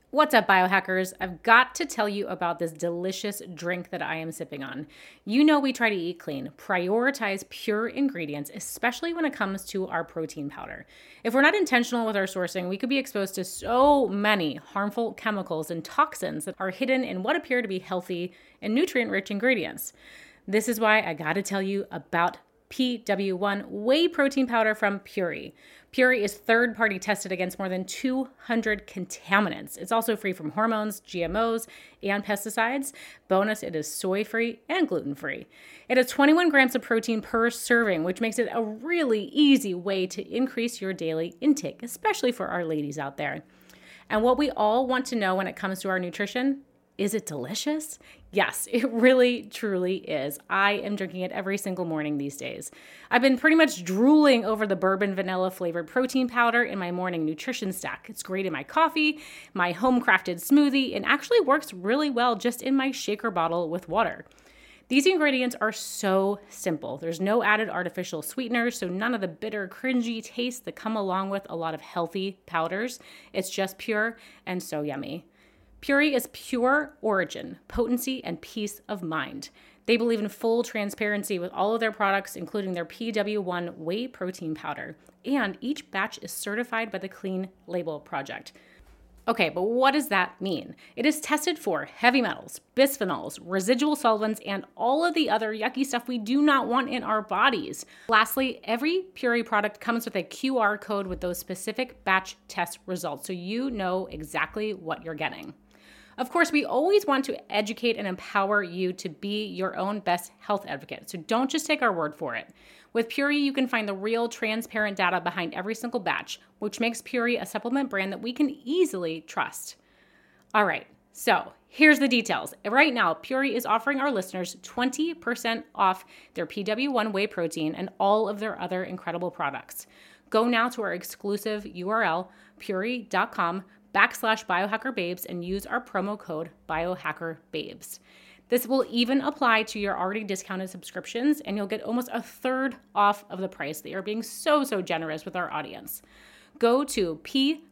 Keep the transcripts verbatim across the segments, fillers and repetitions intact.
What's up, biohackers? I've got to tell you about this delicious drink that I am sipping on. You know we try to eat clean, prioritize pure ingredients, especially when it comes to our protein powder. If we're not intentional with our sourcing, we could be exposed to so many harmful chemicals and toxins that are hidden in what appear to be healthy and nutrient-rich ingredients. This is why I gotta tell you about P W one whey protein powder from Puori. Puori is third-party tested against more than two hundred contaminants. It's also free from hormones, G M Os, and pesticides. Bonus, it is soy-free and gluten-free. It has twenty-one grams of protein per serving, which makes it a really easy way to increase your daily intake, especially for our ladies out there. And what we all want to know when it comes to our nutrition, is it delicious? Yes, it really, truly is. I am drinking it every single morning these days. I've been pretty much drooling over the bourbon vanilla flavored protein powder in my morning nutrition stack. It's great in my coffee, my home crafted smoothie, and actually works really well just in my shaker bottle with water. These ingredients are so simple. There's no added artificial sweeteners, so none of the bitter, cringy tastes that come along with a lot of healthy powders. It's just pure and so yummy. Puori is pure origin, potency, and peace of mind. They believe in full transparency with all of their products, including their P W one whey protein powder. And each batch is certified by the Clean Label Project. Okay, but what does that mean? It is tested for heavy metals, bisphenols, residual solvents, and all of the other yucky stuff we do not want in our bodies. Lastly, every Puori product comes with a Q R code with those specific batch test results, so you know exactly what you're getting. Of course, we always want to educate and empower you to be your own best health advocate, so don't just take our word for it. With Puori, you can find the real, transparent data behind every single batch, which makes Puori a supplement brand that we can easily trust. All right, so here's the details. Right now, Puori is offering our listeners twenty percent off their P W one whey protein and all of their other incredible products. Go now to our exclusive U R L, puori.com backslash biohackerbabes, and use our promo code biohackerbabes. This will even apply to your already discounted subscriptions, and you'll get almost a third off of the price. They are being so, so generous with our audience. Go to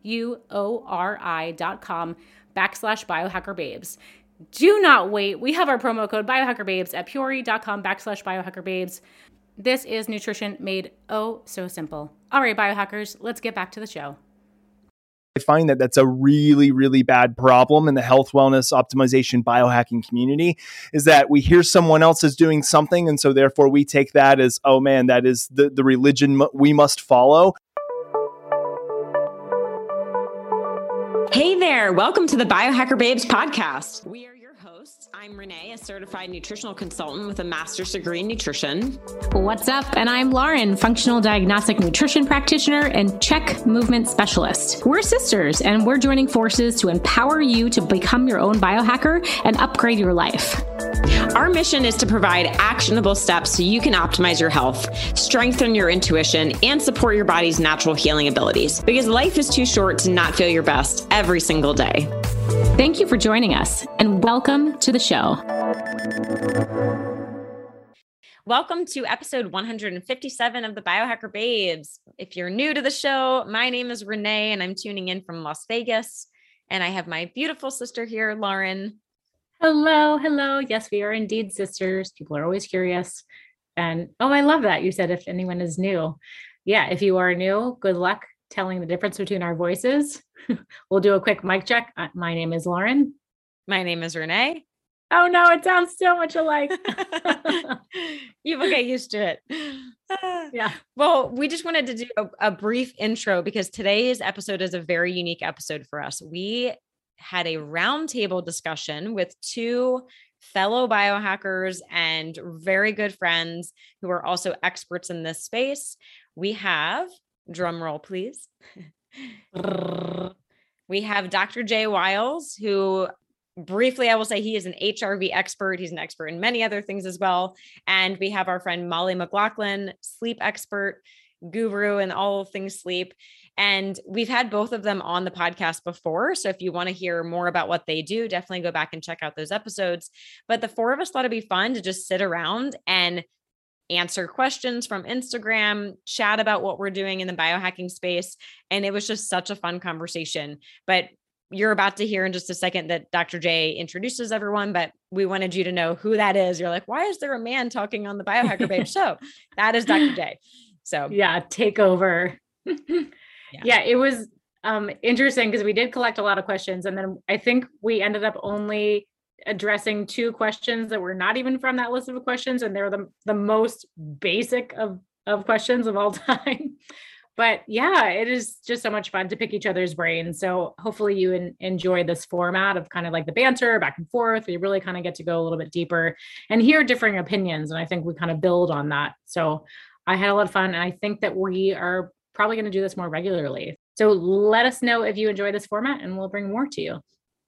P-U-O-R-I dot com backslash biohackerbabes. Do not wait. We have our promo code biohackerbabes at puori.com backslash biohackerbabes. This is nutrition made oh so simple. All right, biohackers, let's get back to the show. I find that that's a really, really bad problem in the health, wellness, optimization, biohacking community, is that we hear someone else is doing something. And so therefore we take that as, oh man, that is the, the religion we must follow. Hey there. Welcome to the Biohacker Babes podcast. We are your hosts. I'm Renee, a certified nutritional consultant with a master's degree in nutrition. What's up? And I'm Lauren, functional diagnostic nutrition practitioner and check movement specialist. We're sisters, and we're joining forces to empower you to become your own biohacker and upgrade your life. Our mission is to provide actionable steps so you can optimize your health, strengthen your intuition, and support your body's natural healing abilities, because life is too short to not feel your best every single day. Thank you for joining us, and welcome to the show. Welcome to episode one hundred fifty-seven of the Biohacker Babes. If you're new to the show, my name is Renee, and I'm tuning in from Las Vegas. And I have my beautiful sister here, Lauren. Hello, hello. Yes, we are indeed sisters. People are always curious. And oh, I love that. You said if anyone is new. Yeah, if you are new, good luck telling the difference between our voices. We'll do a quick mic check. Uh, my name is Lauren. My name is Renee. Oh no, it sounds so much alike. You will get used to it. Yeah. Well, we just wanted to do a, a brief intro because today's episode is a very unique episode for us. We had a roundtable discussion with two fellow biohackers and very good friends who are also experts in this space. We have, drum roll, please. We have Doctor Jay Wiles, who briefly, I will say he is an H R V expert. He's an expert in many other things as well. And we have our friend Molly McLaughlin, sleep expert, guru, and all things sleep. And we've had both of them on the podcast before. So if you want to hear more about what they do, definitely go back and check out those episodes. But the four of us thought it'd be fun to just sit around and answer questions from Instagram, chat about what we're doing in the biohacking space. And it was just such a fun conversation. But you're about to hear in just a second that Doctor J introduces everyone, but we wanted you to know who that is. You're like, why is there a man talking on the Biohacker Babe show? That is Doctor J. So yeah, take over. yeah. yeah, it was um, interesting because we did collect a lot of questions. And then I think we ended up only addressing two questions that were not even from that list of questions. And they're the, the most basic of, of questions of all time. But yeah, it is just so much fun to pick each other's brains. So hopefully you en- enjoy this format of kind of like the banter back and forth. We really kind of get to go a little bit deeper and hear differing opinions. And I think we kind of build on that. So I had a lot of fun. And I think that we are probably going to do this more regularly. So let us know if you enjoy this format and we'll bring more to you.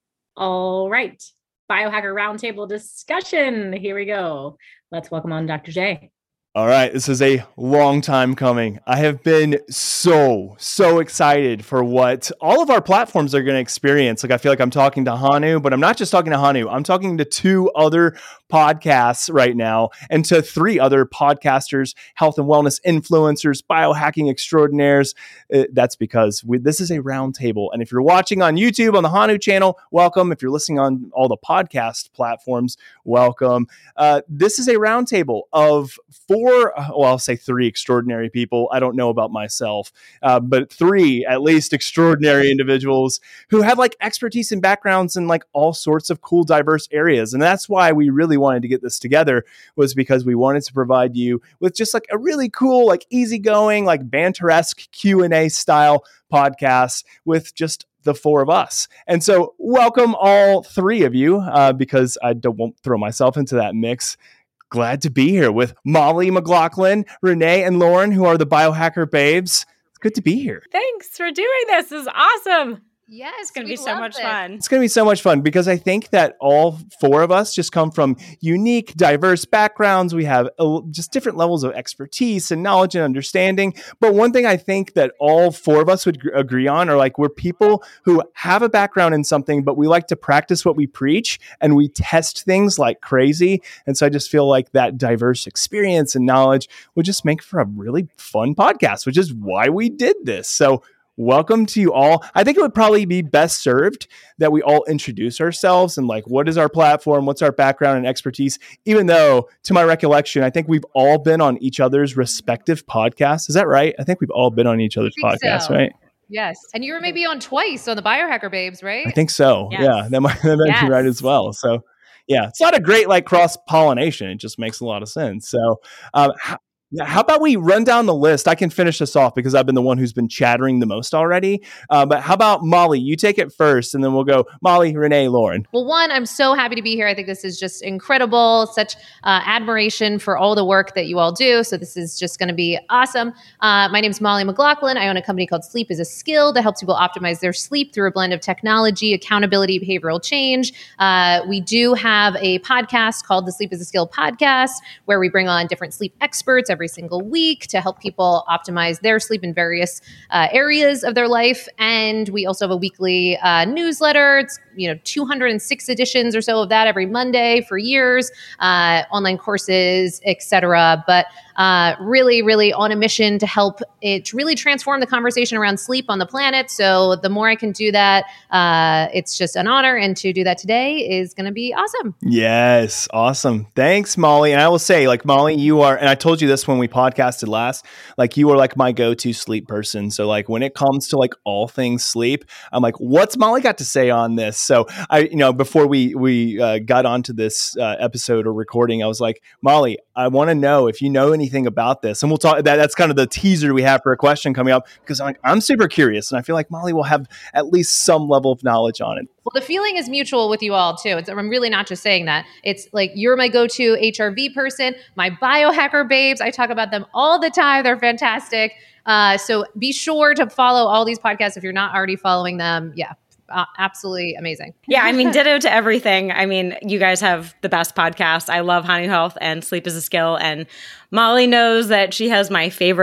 All right. Biohacker Roundtable discussion. Here we go. Let's welcome on Doctor J. All right, this is a long time coming. I have been so, so excited for what all of our platforms are going to experience. Like, I feel like I'm talking to Hanu, but I'm not just talking to Hanu. I'm talking to two other podcasts right now and to three other podcasters, health and wellness influencers, biohacking extraordinaires. Uh, that's because we, this is a roundtable. And if you're watching on YouTube on the Hanu channel, welcome. If you're listening on all the podcast platforms, welcome. Uh, this is a roundtable of four Four, well, I'll say three extraordinary people. I don't know about myself, uh, but three at least extraordinary individuals who have like expertise and backgrounds in like all sorts of cool, diverse areas. And that's why we really wanted to get this together, was because we wanted to provide you with just like a really cool, like easygoing, like banteresque Q and A style podcast with just the four of us. And so welcome all three of you, uh, because I don't won't throw myself into that mix. Glad to be here with Molly McLaughlin, Renee, and Lauren, who are the Biohacker Babes. It's good to be here. Thanks for doing this. This is awesome. Yes, it's going to be so much this. fun. It's going to be so much fun because I think that all four of us just come from unique, diverse backgrounds. We have just different levels of expertise and knowledge and understanding. But one thing I think that all four of us would agree on are like, we're people who have a background in something, but we like to practice what we preach and we test things like crazy. And so I just feel like that diverse experience and knowledge would just make for a really fun podcast, which is why we did this. So welcome to you all. I think it would probably be best served that we all introduce ourselves and like, what is our platform? What's our background and expertise? Even though, to my recollection, I think we've all been on each other's respective podcasts. Is that right? I think we've all been on each other's podcasts, so. Right? Yes. And you were maybe on twice on the Biohacker Babes, right? I think so. Yes. Yeah, that might, that might yes. be right as well. So yeah, it's not a great like cross-pollination. It just makes a lot of sense. So um, how, Yeah, how about we run down the list? I can finish this off because I've been the one who's been chattering the most already. Uh, but how about Molly? You take it first, and then we'll go Molly, Renee, Lauren. Well, one, I'm so happy to be here. I think this is just incredible. Such uh, admiration for all the work that you all do. So this is just going to be awesome. Uh, my name is Molly McLaughlin. I own a company called Sleep is a Skill that helps people optimize their sleep through a blend of technology, accountability, behavioral change. Uh, we do have a podcast called the Sleep is a Skill podcast, where we bring on different sleep experts every single week to help people optimize their sleep in various uh, areas of their life. And we also have a weekly uh, newsletter. It's, you know, two hundred six editions or so of that every Monday for years, uh, online courses, et cetera. But uh, really, really on a mission to help it really transform the conversation around sleep on the planet. So the more I can do that, uh, it's just an honor. And to do that today is going to be awesome. Yes. Awesome. Thanks, Molly. And I will say, like, Molly, you are, and I told you this when we podcasted last, like, you are like my go-to sleep person. So like when it comes to like all things sleep, I'm like, what's Molly got to say on this? So I, you know, before we, we uh, got onto this uh, episode or recording, I was like, Molly, I want to know if you know anything about this. And we'll talk that. That's kind of the teaser we have for a question coming up, because I'm like, I'm super curious. And I feel like Molly will have at least some level of knowledge on it. Well, the feeling is mutual with you all too. It's, I'm really not just saying that. It's like, you're my go-to H R V person, my biohacker babes. I talk about them all the time. They're fantastic. Uh, so be sure to follow all these podcasts if you're not already following them. Yeah. Uh, absolutely amazing. Yeah, I mean, ditto to everything. I mean, you guys have the best podcast. I love Hanu Health and Sleep is a Skill. And Molly knows that she has my favorite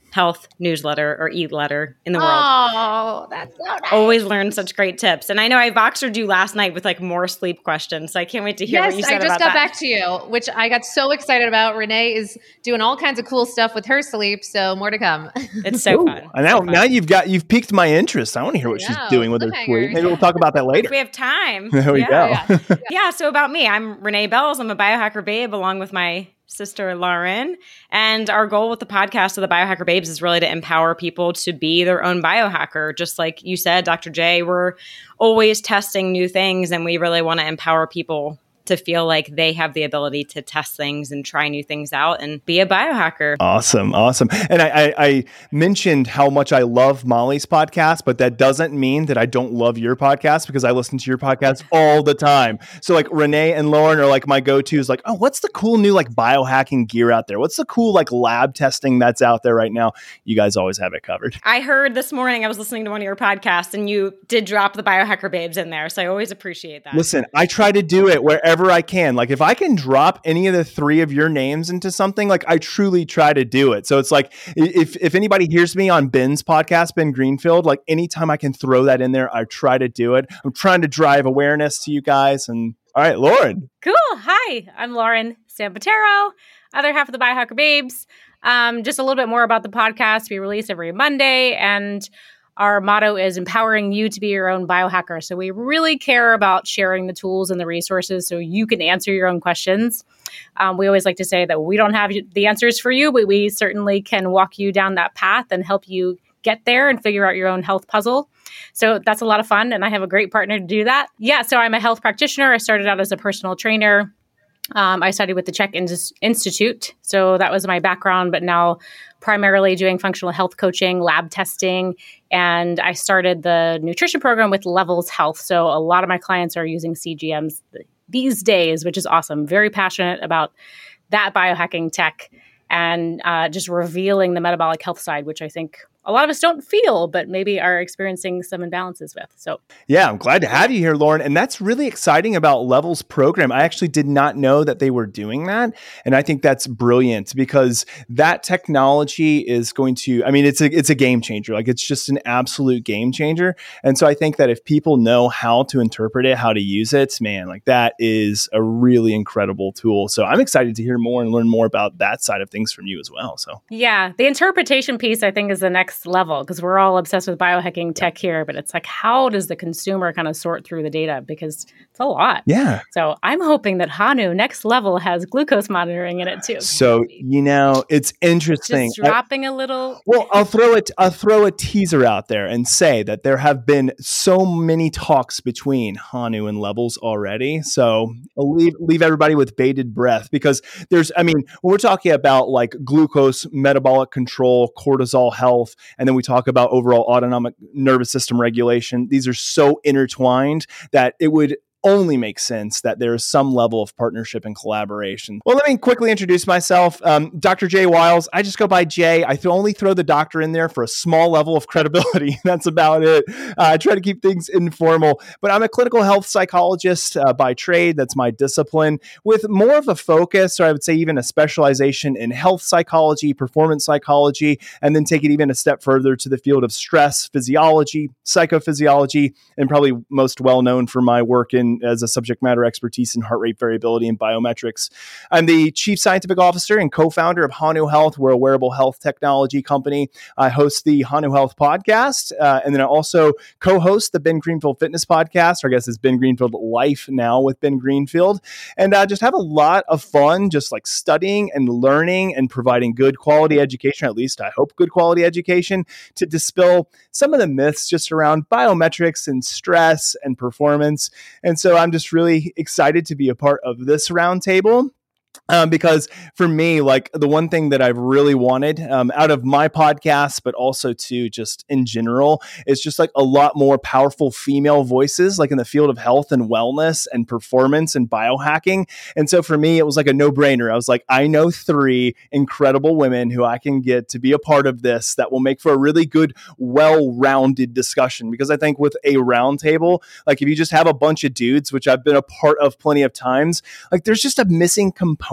health newsletter or e-letter in the world. Oh, that's so nice. Always learn such great tips. And I know I Voxered you last night with like more sleep questions. So I can't wait to hear yes, what you said I just about got that. back to you, which I got so excited about. Renee is doing all kinds of cool stuff with her sleep. So more to come. It's so Ooh, fun. And now, So fun. now you've got, you've piqued my interest. I want to hear what I she's know, doing with her cliffhanger. sleep. Maybe we'll talk about that If later. we have time. There we Yeah. go. Yeah. Yeah. So about me, I'm Renee Bells. I'm a biohacker babe along with my sister Lauren. And our goal with the podcast of the Biohacker Babes is really to empower people to be their own biohacker. Just like you said, Doctor J, we're always testing new things, and we really want to empower people to feel like they have the ability to test things and try new things out and be a biohacker. Awesome. Awesome. And I, I, I mentioned how much I love Molly's podcast, but that doesn't mean that I don't love your podcast, because I listen to your podcast all the time. So like Renee and Lauren are like my go-tos, like, oh, what's the cool new like biohacking gear out there? What's the cool like lab testing that's out there right now? You guys always have it covered. I heard this morning, I was listening to one of your podcasts, and you did drop the Biohacker Babes in there. So I always appreciate that. Listen, I try to do it wherever I can. Like if I can drop any of the three of your names into something, like I truly try to do it. So it's like, if, if anybody hears me on Ben's podcast, Ben Greenfield, like anytime I can throw that in there, I try to do it. I'm trying to drive awareness to you guys. And all right, Lauren. Cool. Hi, I'm Lauren Sambatero, other half of the Biohacker Babes. Um, just a little bit more about the podcast. We release every Monday, and our motto is empowering you to be your own biohacker. So we really care about sharing the tools and the resources so you can answer your own questions. Um, we always like to say that we don't have the answers for you, but we certainly can walk you down that path and help you get there and figure out your own health puzzle. So that's a lot of fun, and I have a great partner to do that. Yeah, so I'm a health practitioner. I started out as a personal trainer. Um, I studied with the Czech Indus- Institute, so that was my background, but now primarily doing functional health coaching, lab testing, and I started the nutrition program with Levels Health. So a lot of my clients are using C G Ms these days, which is awesome. Very passionate about that biohacking tech and uh, just revealing the metabolic health side, which I think a lot of us don't feel, but maybe are experiencing some imbalances with. So yeah, I'm glad to have you here, Lauren. And that's really exciting about Levels program. I actually did not know that they were doing that. And I think that's brilliant, because that technology is going to, I mean, it's a, it's a game changer. Like it's just an absolute game changer. And so I think that if people know how to interpret it, how to use it, man, like that is a really incredible tool. So I'm excited to hear more and learn more about that side of things from you as well. So yeah, the interpretation piece, I think, is the next level, because we're all obsessed with biohacking tech here, but it's like, how does the consumer kind of sort through the data? Because it's a lot. Yeah. So I'm hoping that Hanu Next Level has glucose monitoring in it too. So, you know, it's interesting. Just dropping a little. Well, I'll throw it. I'll throw a teaser out there and say that there have been so many talks between Hanu and Levels already. So I'll leave leave everybody with bated breath, because there's, I mean, when we're talking about like glucose, metabolic control, cortisol health, and then we talk about overall autonomic nervous system regulation, these are so intertwined that it would only makes sense that there is some level of partnership and collaboration. Well, let me quickly introduce myself. Um, Doctor Jay Wiles. I just go by Jay. I th- only throw the doctor in there for a small level of credibility. That's about it. Uh, I try to keep things informal, but I'm a clinical health psychologist uh, by trade. That's my discipline, with more of a focus, or I would say even a specialization in health psychology, performance psychology, and then take it even a step further to the field of stress physiology, psychophysiology, and probably most well known for my work in as a subject matter expertise in heart rate variability and biometrics. I'm the chief scientific officer and co-founder of Hanu Health. We're a wearable health technology company. I host the Hanu Health podcast, uh, and then I also co-host the Ben Greenfield Fitness podcast, or I guess it's Ben Greenfield Life now with Ben Greenfield, and uh, just have a lot of fun just like studying and learning and providing good quality education, at least I hope good quality education, to dispel some of the myths just around biometrics and stress and performance. And so I'm just really excited to be a part of this roundtable. Um, because for me, like the one thing that I've really wanted um, out of my podcast, but also too just in general, is just like a lot more powerful female voices, like in the field of health and wellness and performance and biohacking. And so for me, it was like a no-brainer. I was like, I know three incredible women who I can get to be a part of this that will make for a really good, well-rounded discussion. Because I think with a roundtable, like if you just have a bunch of dudes, which I've been a part of plenty of times, like there's just a missing component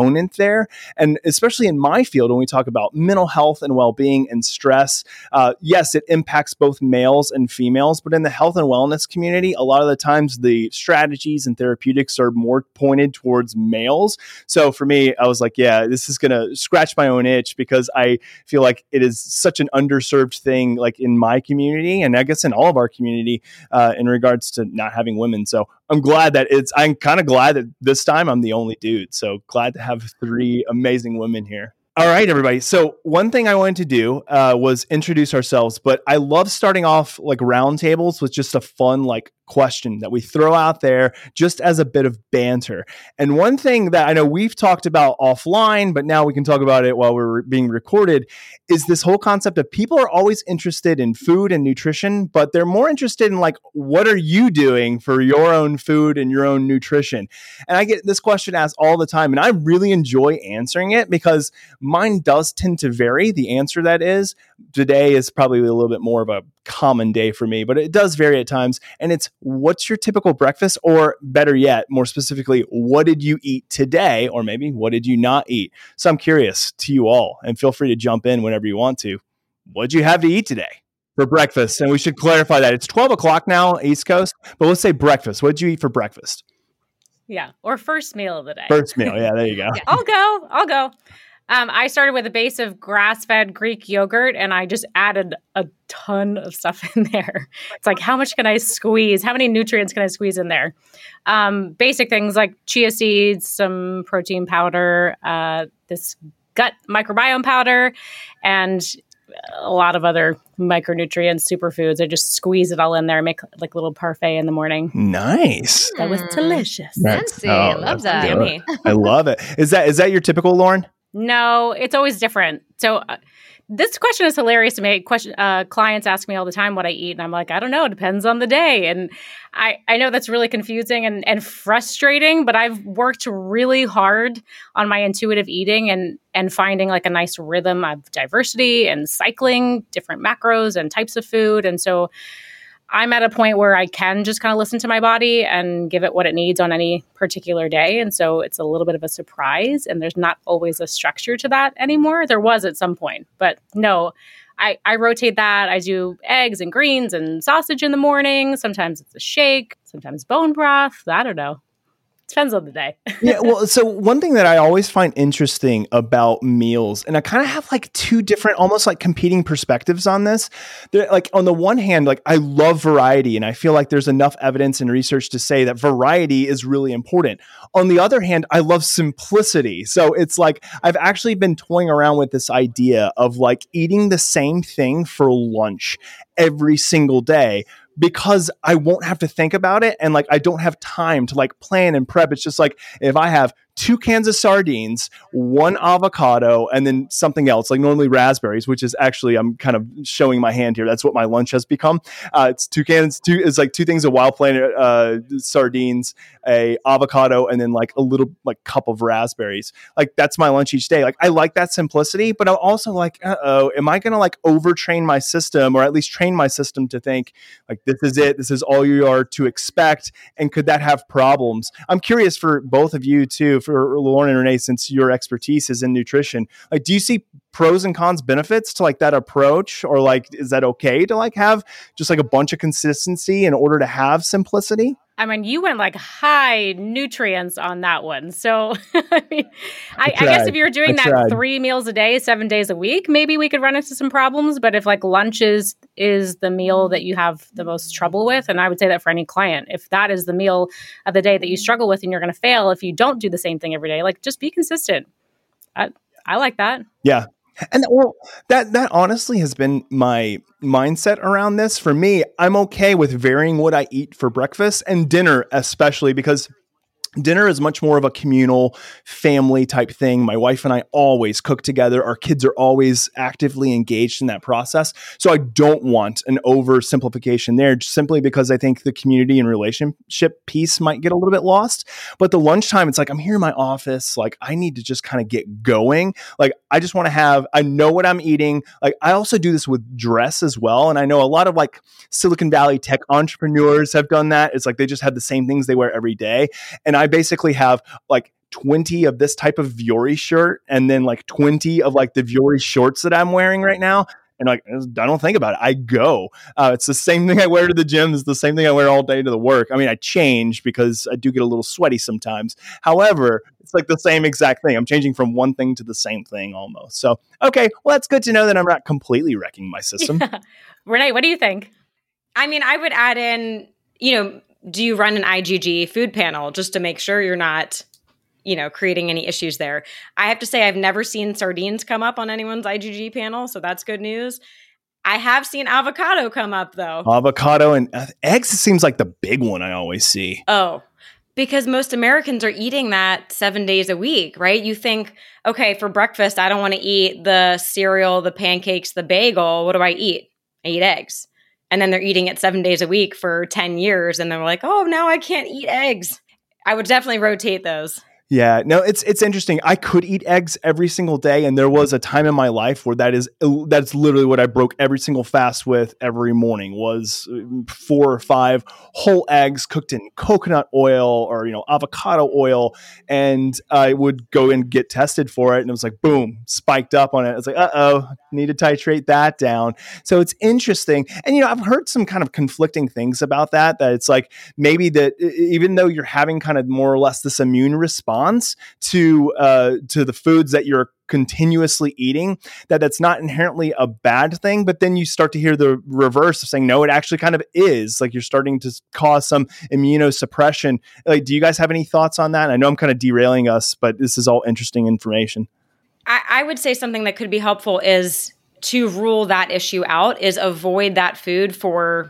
component there. And especially in my field, when we talk about mental health and well-being and stress, uh, yes, it impacts both males and females, but in the health and wellness community, a lot of the times the strategies and therapeutics are more pointed towards males. So for me, I was like, yeah, this is going to scratch my own itch because I feel like it is such an underserved thing, like in my community, and I guess in all of our community, uh, in regards to not having women. So I'm glad that it's, I'm kind of glad that this time I'm the only dude. So glad to have three amazing women here. All right, everybody. So one thing I wanted to do uh, was introduce ourselves, but I love starting off like roundtables with just a fun like question that we throw out there just as a bit of banter. And one thing that I know we've talked about offline, but now we can talk about it while we're being recorded, is this whole concept of people are always interested in food and nutrition, but they're more interested in like, what are you doing for your own food and your own nutrition? And I get this question asked all the time, and I really enjoy answering it because mine does tend to vary. The answer that is, today is probably a little bit more of a common day for me, but it does vary at times. And it's, what's your typical breakfast? Or better yet, more specifically, what did you eat today? Or maybe what did you not eat? So I'm curious to you all, and feel free to jump in whenever you want to. What did you have to eat today for breakfast? And we should clarify that it's twelve o'clock now, East Coast, but let's say breakfast. What did you eat for breakfast? Yeah. Or first meal of the day. First meal. Yeah, there you go. Yeah, I'll go. I'll go. Um, I started with a base of grass-fed Greek yogurt, and I just added a ton of stuff in there. It's like, how much can I squeeze? How many nutrients can I squeeze in there? Um, basic things like chia seeds, some protein powder, uh, this gut microbiome powder, and a lot of other micronutrients, superfoods. I just squeeze it all in there, make like a little parfait in the morning. Nice. That was delicious. Fancy. Oh, Love that. Yummy. I love it. Is that is that your typical, Lauren? No, it's always different. So uh, this question is hilarious to me. Question, uh, clients ask me all the time what I eat, and I'm like, I don't know. It depends on the day. And I, I know that's really confusing and, and frustrating, but I've worked really hard on my intuitive eating and, and finding like a nice rhythm of diversity and cycling different macros and types of food. And so I'm at a point where I can just kind of listen to my body and give it what it needs on any particular day. And so it's a little bit of a surprise, and there's not always a structure to that anymore. There was at some point, but no, I, I rotate that. I do eggs and greens and sausage in the morning. Sometimes it's a shake, sometimes bone broth. I don't know. Depends on the day. Yeah, well, so one thing that I always find interesting about meals, and I kind of have like two different, almost like competing perspectives on this. They're like, on the one hand, like I love variety, and I feel like there's enough evidence and research to say that variety is really important. On the other hand, I love simplicity. So it's like I've actually been toying around with this idea of like eating the same thing for lunch every single day, because I won't have to think about it. And like, I don't have time to like plan and prep. It's just like, if I have two cans of sardines, one avocado, and then something else, like normally raspberries, which is actually, I'm kind of showing my hand here. That's what my lunch has become. Uh, it's two cans, two, it's like two things of Wild Planet uh, sardines, a avocado, and then like a little like cup of raspberries. Like that's my lunch each day. Like I like that simplicity, but I'm also like, uh-oh, am I going to like overtrain my system, or at least train my system to think like, this is it, this is all you are to expect? And could that have problems? I'm curious for both of you too, for Lauren and Renee, since your expertise is in nutrition. Like, do you see pros and cons benefits to like that approach? Or like, is that okay to like have just like a bunch of consistency in order to have simplicity? I mean, you went like high nutrients on that one. So, I mean, I, I, I guess if you're doing I that tried. three meals a day, seven days a week, maybe we could run into some problems. But if like lunch is, is the meal that you have the most trouble with, and I would say that for any client, if that is the meal of the day that you struggle with and you're going to fail if you don't do the same thing every day, like just be consistent. I, I like that. Yeah. And well, that that honestly has been my mindset around this. For me, I'm okay with varying what I eat for breakfast and dinner, especially because dinner is much more of a communal family type thing. My wife and I always cook together. Our kids are always actively engaged in that process. So I don't want an oversimplification there, just simply because I think the community and relationship piece might get a little bit lost. But the lunchtime, it's like, I'm here in my office. Like I need to just kind of get going. Like I just want to have, I know what I'm eating. Like I also do this with dress as well. And I know a lot of like Silicon Valley tech entrepreneurs have done that. It's like they just have the same things they wear every day. And I I basically have like twenty of this type of Vuori shirt and then like twenty of like the Vuori shorts that I'm wearing right now. And like, I don't think about it. I go. Uh, it's the same thing I wear to the gym. It's the same thing I wear all day to the work. I mean, I change because I do get a little sweaty sometimes. However, it's like the same exact thing. I'm changing from one thing to the same thing almost. So, okay, well, that's good to know that I'm not completely wrecking my system. Yeah. Renee, what do you think? I mean, I would add in, you know, do you run an I G G food panel just to make sure you're not, you know, creating any issues there? I have to say I've never seen sardines come up on anyone's I G G panel, so that's good news. I have seen avocado come up though. Avocado and uh, eggs seems like the big one I always see. Oh, because most Americans are eating that seven days a week, right? You think, okay, for breakfast, I don't want to eat the cereal, the pancakes, the bagel. What do I eat? I eat eggs. And then they're eating it seven days a week for ten years. And they're like, oh, now I can't eat eggs. I would definitely rotate those. Yeah, no, it's it's interesting. I could eat eggs every single day, and there was a time in my life where that is that's literally what I broke every single fast with every morning was four or five whole eggs cooked in coconut oil or you know avocado oil, and I would go and get tested for it, and it was like boom, spiked up on it. It's like uh oh, need to titrate that down. So it's interesting, and you know I've heard some kind of conflicting things about that. That it's like maybe that even though you're having kind of more or less this immune response to uh, to the foods that you're continuously eating, that that's not inherently a bad thing. But then you start to hear the reverse of saying, no, it actually kind of is. Like you're starting to cause some immunosuppression. Like, do you guys have any thoughts on that? I know I'm kind of derailing us, but this is all interesting information. I, I would say something that could be helpful is to rule that issue out, is avoid that food for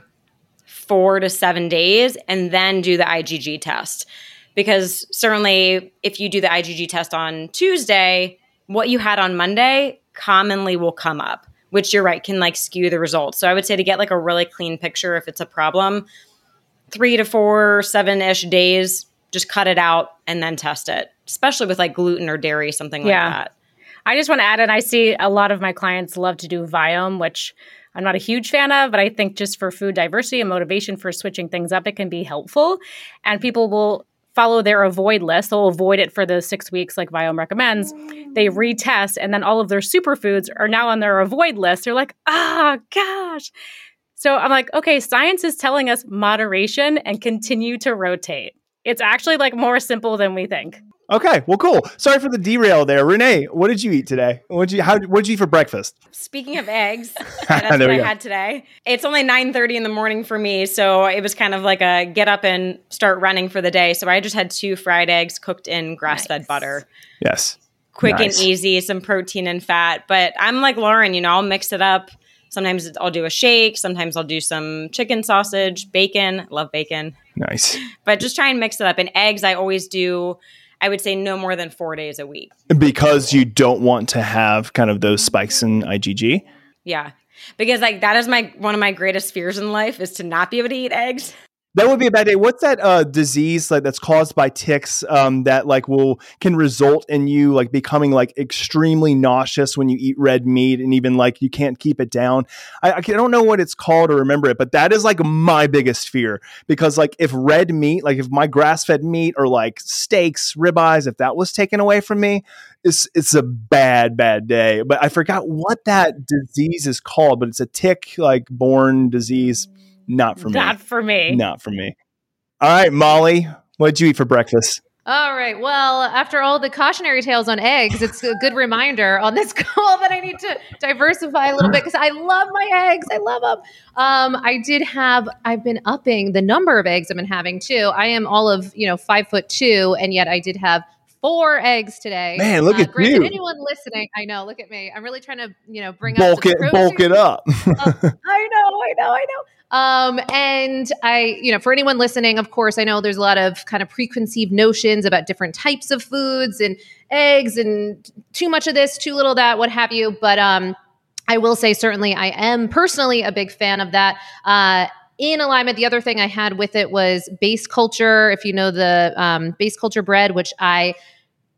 four to seven days and then do the I G G test. Because certainly if you do the I G G test on Tuesday, what you had on Monday commonly will come up, which you're right, can like skew the results. So I would say to get like a really clean picture if it's a problem, three to four, seven-ish days, just cut it out and then test it, especially with like gluten or dairy, something like Yeah. that. I just want to add, and I see a lot of my clients love to do Viome, which I'm not a huge fan of, but I think just for food diversity and motivation for switching things up, it can be helpful. And people will follow their avoid list. They'll avoid it for the six weeks like Viome recommends. They retest, and then all of their superfoods are now on their avoid list. They're like, ah, gosh. So I'm like, okay, science is telling us moderation and continue to rotate. It's actually like more simple than we think. Okay, well, cool. Sorry for the derail there. Renee, what did you eat today? What did you how what did you eat for breakfast? Speaking of eggs, that's what I go. had today. It's only nine thirty in the morning for me, so it was kind of like a get up and start running for the day. So I just had two fried eggs cooked in grass-fed Nice. butter. Yes. Quick Nice. and easy, some protein and fat. But I'm like Lauren, you know, I'll mix it up. Sometimes I'll do a shake. Sometimes I'll do some chicken sausage, bacon. Love bacon. Nice. But just try and mix it up. And eggs, I always do, I would say no more than four days a week. Because you don't want to have kind of those spikes in I G G? Yeah. Because like that is my one of my greatest fears in life is to not be able to eat eggs. That would be a bad day. What's that uh, disease like that's caused by ticks um, that like will can result in you like becoming like extremely nauseous when you eat red meat and even like you can't keep it down? I, I don't know what it's called or remember it, but that is like my biggest fear because like if red meat, like if my grass-fed meat or like steaks, ribeyes, if that was taken away from me, it's it's a bad bad day. But I forgot what that disease is called, but it's a tick like born disease. Not for me. Not for me. Not for me. All right, Molly, what did you eat for breakfast? All right. Well, after all the cautionary tales on eggs, it's a good reminder on this call that I need to diversify a little bit because I love my eggs. I love them. Um, I did have, I've been upping the number of eggs I've been having too. I am all of, you know, five foot two, and yet I did have four eggs today. Man, look uh, at granted, you. Anyone listening, I know, look at me. I'm really trying to, you know, bring Bulk up the it, protein. bulk it up. uh, I know, I know, I know. Um, and I, you know, for anyone listening, of course, I know there's a lot of kind of preconceived notions about different types of foods and eggs and too much of this, too little of that, what have you. But um, I will say certainly I am personally a big fan of that. Uh, in alignment, the other thing I had with it was base culture. If you know the um, base culture bread, which I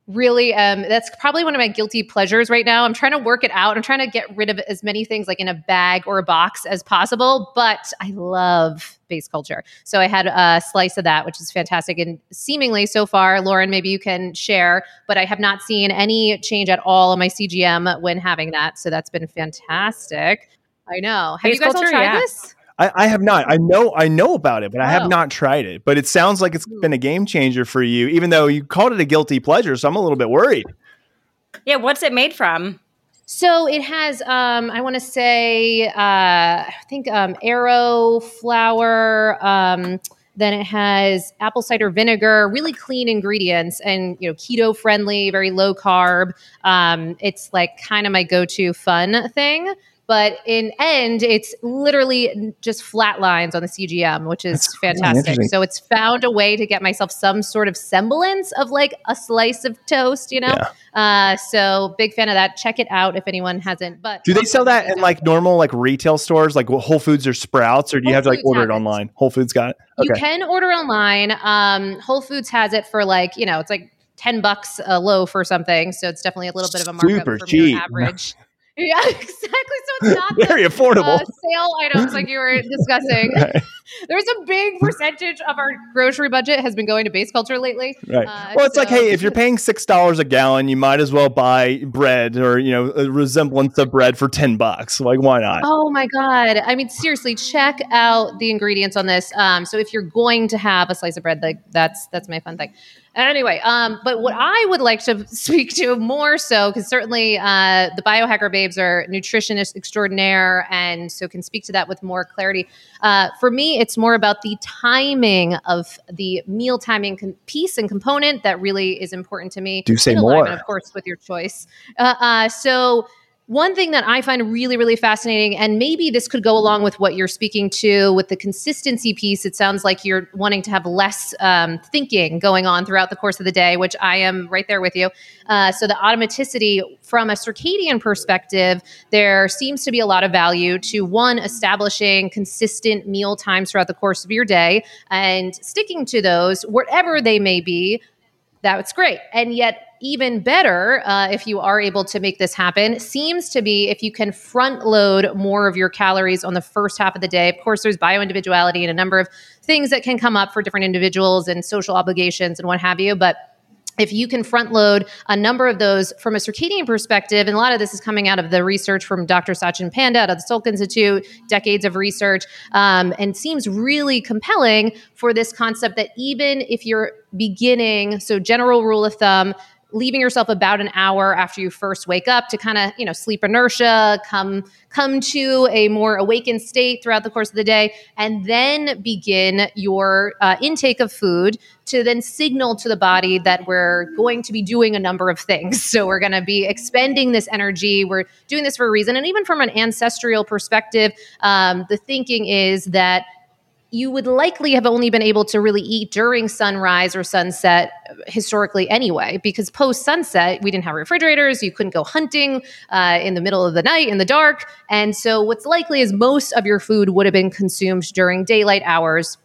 really, um, that's probably one of my guilty pleasures right now. I'm trying to work it out. I'm trying to get rid of as many things like in a bag or a box as possible, but I love base culture. So I had a slice of that, which is fantastic. And seemingly so far, Lauren, maybe you can share, but I have not seen any change at all in my C G M when having that. So that's been fantastic. I know. Have Base you guys culture, all tried yeah. this? I, I have not. I know I know about it, but I Oh. have not tried it. But it sounds like it's been a game changer for you, even though you called it a guilty pleasure. So I'm a little bit worried. Yeah, what's it made from? So it has, um, I want to say, uh, I think um, arrow flour. Um, then it has apple cider vinegar, really clean ingredients, and you know, keto friendly, very low carb. Um, it's like kind of my go-to fun thing. But in end, it's literally just flat lines on the C G M, which is That's really fantastic. interesting. So it's found a way to get myself some sort of semblance of like a slice of toast, you know? Uh, so big fan of that. Check it out if anyone hasn't. But Do they sell that in like normal like retail stores, like Whole Foods or Sprouts, or do you Whole have to like Foods order has it it. online? Whole Foods got it. You Okay. can order online. Um, Whole Foods has it for like, you know, it's like ten bucks a loaf or something. So it's definitely a little bit of a markup Super from cheap. your average. Yeah, exactly. So it's not Very the, affordable. Uh, sale items like you were discussing. Right. There's a big percentage of our grocery budget has been going to base culture lately. Right. Uh, Well, it's like, so- hey, if you're paying six dollars a gallon, you might as well buy bread or you know a resemblance of bread for ten bucks. Like, why not? Oh my God. I mean, seriously, check out the ingredients on this. Um, so if you're going to have a slice of bread, like that's that's my fun thing. Anyway, um, but what I would like to speak to more so, because certainly uh, the biohacker babes are nutritionists extraordinaire, and so can speak to that with more clarity. Uh, for me, it's more about the timing of the meal timing con- piece and component that really is important to me. Do say In more. alignment, of course, with your choice. Uh, uh, so. One thing that I find really, really fascinating, and maybe this could go along with what you're speaking to with the consistency piece, it sounds like you're wanting to have less um, thinking going on throughout the course of the day, which I am right there with you. Uh, so the automaticity from a circadian perspective, there seems to be a lot of value to one, establishing consistent meal times throughout the course of your day and sticking to those, whatever they may be. That's great. And yet, even better, uh, if you are able to make this happen, seems to be if you can front load more of your calories on the first half of the day. Of course, there's bio-individuality and a number of things that can come up for different individuals and social obligations and what have you. But if you can front load a number of those from a circadian perspective, and a lot of this is coming out of the research from Doctor Sachin Panda out of the Salk Institute, decades of research, um, and seems really compelling for this concept that even if you're beginning, so general rule of thumb, leaving yourself about an hour after you first wake up to kind of, you know, sleep inertia, come come to a more awakened state throughout the course of the day, and then begin your uh, intake of food to then signal to the body that we're going to be doing a number of things. So we're going to be expending this energy. We're doing this for a reason. And even from an ancestral perspective, um, the thinking is that you would likely have only been able to really eat during sunrise or sunset historically anyway, because post sunset, we didn't have refrigerators. You couldn't go hunting uh, in the middle of the night in the dark. And so what's likely is most of your food would have been consumed during daylight hours.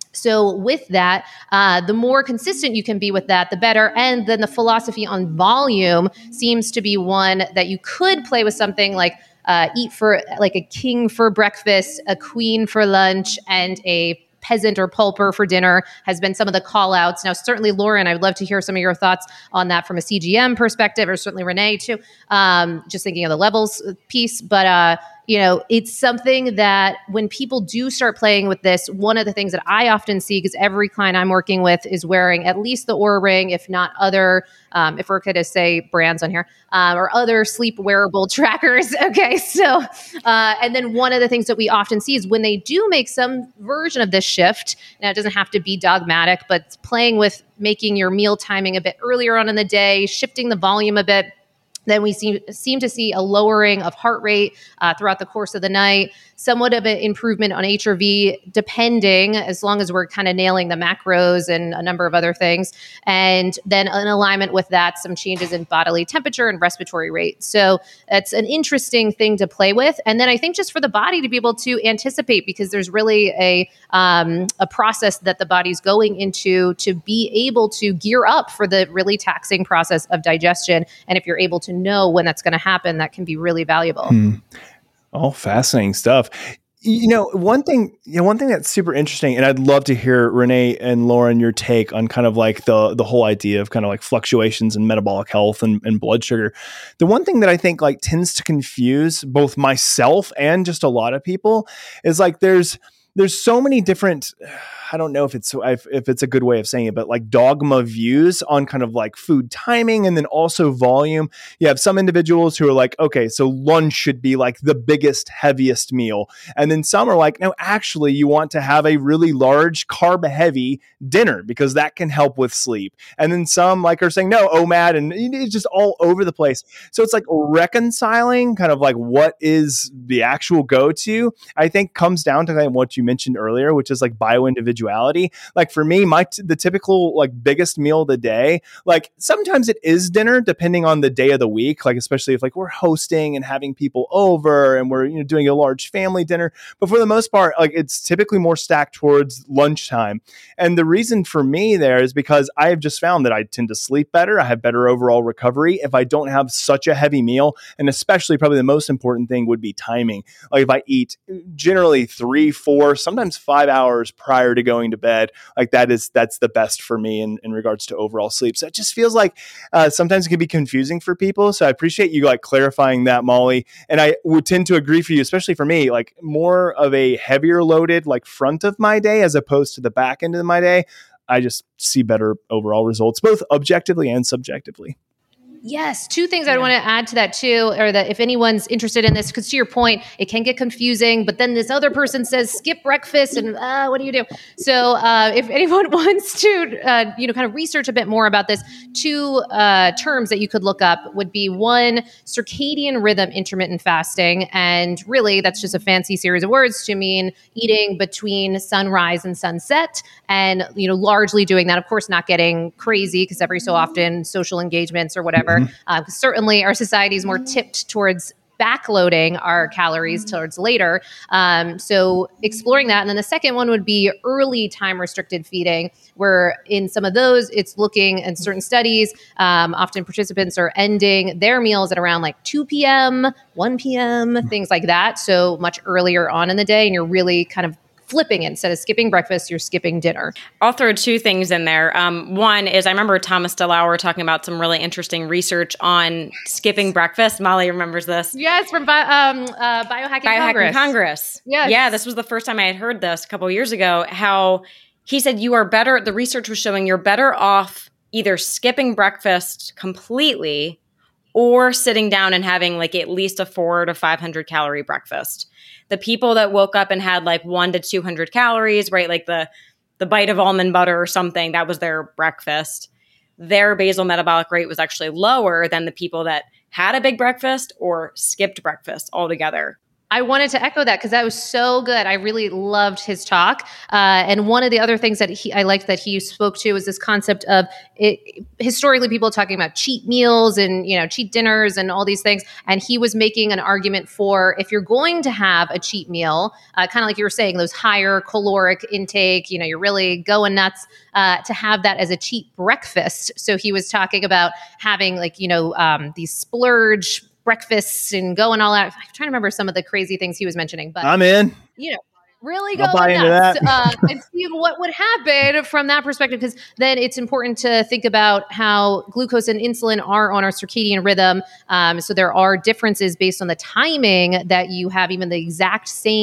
So with that, uh, the more consistent you can be with that, the better. And then the philosophy on volume seems to be one that you could play with something like Uh, eat for like a king for breakfast, a queen for lunch, and a peasant or pulper for dinner has been some of the call outs. Now, certainly, Lauren, I would love to hear some of your thoughts on that from a C G M perspective, or certainly Renee too, um, just thinking of the levels piece. But, uh, you know, it's something that when people do start playing with this, one of the things that I often see, because every client I'm working with is wearing at least the Oura Ring, if not other, um, if we're going to say brands on here, um, or other sleep wearable trackers. Okay. So, uh, and then one of the things that we often see is when they do make some version of this shift, now it doesn't have to be dogmatic, but it's playing with making your meal timing a bit earlier on in the day, shifting the volume a bit, then we seem, seem to see a lowering of heart rate uh, throughout the course of the night. somewhat of an improvement on H R V, depending, as long as we're kind of nailing the macros and a number of other things. And then in alignment with that, some changes in bodily temperature and respiratory rate. So it's an interesting thing to play with. And then I think just for the body to be able to anticipate, because there's really a, um, a process that the body's going into to be able to gear up for the really taxing process of digestion. And if you're able to know when that's going to happen, that can be really valuable. Hmm. Oh, fascinating stuff. You know, one thing, you know, one thing that's super interesting, and I'd love to hear Renee and Lauren, your take on kind of like the the whole idea of kind of like fluctuations in metabolic health and, and blood sugar. The one thing that I think like tends to confuse both myself and just a lot of people is like there's there's so many different, I don't know if it's if, if it's a good way of saying it, but like dogma views on kind of like food timing and then also volume. You have some individuals who are like, okay, so lunch should be like the biggest, heaviest meal. And then some are like, no, actually you want to have a really large carb heavy dinner because that can help with sleep. And then some like are saying, no, O M A D, and it's just all over the place. So it's like reconciling kind of like what is the actual go-to, I think comes down to kind of what you mentioned earlier, which is like bio-individuality. Like for me, my t- the typical like biggest meal of the day, like sometimes it is dinner depending on the day of the week, like especially if like we're hosting and having people over and we're, you know, doing a large family dinner. But for the most part, like it's typically more stacked towards lunchtime. And the reason for me there is because I have just found that I tend to sleep better. I have better overall recovery if I don't have such a heavy meal. And especially probably the most important thing would be timing. Like if I eat generally three, four, sometimes five hours prior to going to bed, like that is, that's the best for me in, in regards to overall sleep. So it just feels like uh, sometimes it can be confusing for people. So I appreciate you like clarifying that, Molly. And I would tend to agree for you, especially for me, like more of a heavier loaded, like front of my day as opposed to the back end of my day. I just see better overall results, both objectively and subjectively. Yes. Two things yeah. I want to add to that too, or that if anyone's interested in this, because to your point, it can get confusing, but then this other person says, skip breakfast and uh, what do you do? So uh, if anyone wants to, uh, you know, kind of research a bit more about this, two uh, terms that you could look up would be one, circadian rhythm intermittent fasting. And really that's just a fancy series of words to mean eating between sunrise and sunset and, you know, largely doing that, of course, not getting crazy because every so often social engagements or whatever. Mm-hmm. Uh, certainly our society is more tipped towards backloading our calories towards later. Um, so exploring that. And then the second one would be early time restricted feeding, where in some of those, it's looking in certain studies, um, often participants are ending their meals at around like two p.m., one p.m., things like that. So much earlier on in the day, and you're really kind of flipping it. Instead of skipping breakfast, you're skipping dinner. I'll throw two things in there. Um, one is I remember Thomas DeLauer talking about some really interesting research on skipping breakfast. Molly remembers this. Yes, from bi- um, uh, Biohacking, Biohacking Congress. Congress. Yes. Yeah, this was the first time I had heard this a couple of years ago, how he said you are better, the research was showing you're better off either skipping breakfast completely or sitting down and having like at least a four to five hundred calorie breakfast. The people that woke up and had like one to two hundred calories, right? Like the, the bite of almond butter or something, that was their breakfast. Their basal metabolic rate was actually lower than the people that had a big breakfast or skipped breakfast altogether. I wanted to echo that because that was so good. I really loved his talk. Uh, and one of the other things that he, I liked that he spoke to was this concept of it, historically people talking about cheat meals and, you know, cheat dinners and all these things. And he was making an argument for if you're going to have a cheat meal, uh, kind of like you were saying, those higher caloric intake, you know, you're really going nuts, uh, to have that as a cheat breakfast. So he was talking about having like, you know, um, these splurge breakfasts and going all out. I'm trying to remember some of the crazy things he was mentioning, but I'm in. You know, really I'll go buy into nuts that. uh, and see what would happen from that perspective. Because then it's important to think about how glucose and insulin are on our circadian rhythm. Um, so there are differences based on the timing that you have even the exact same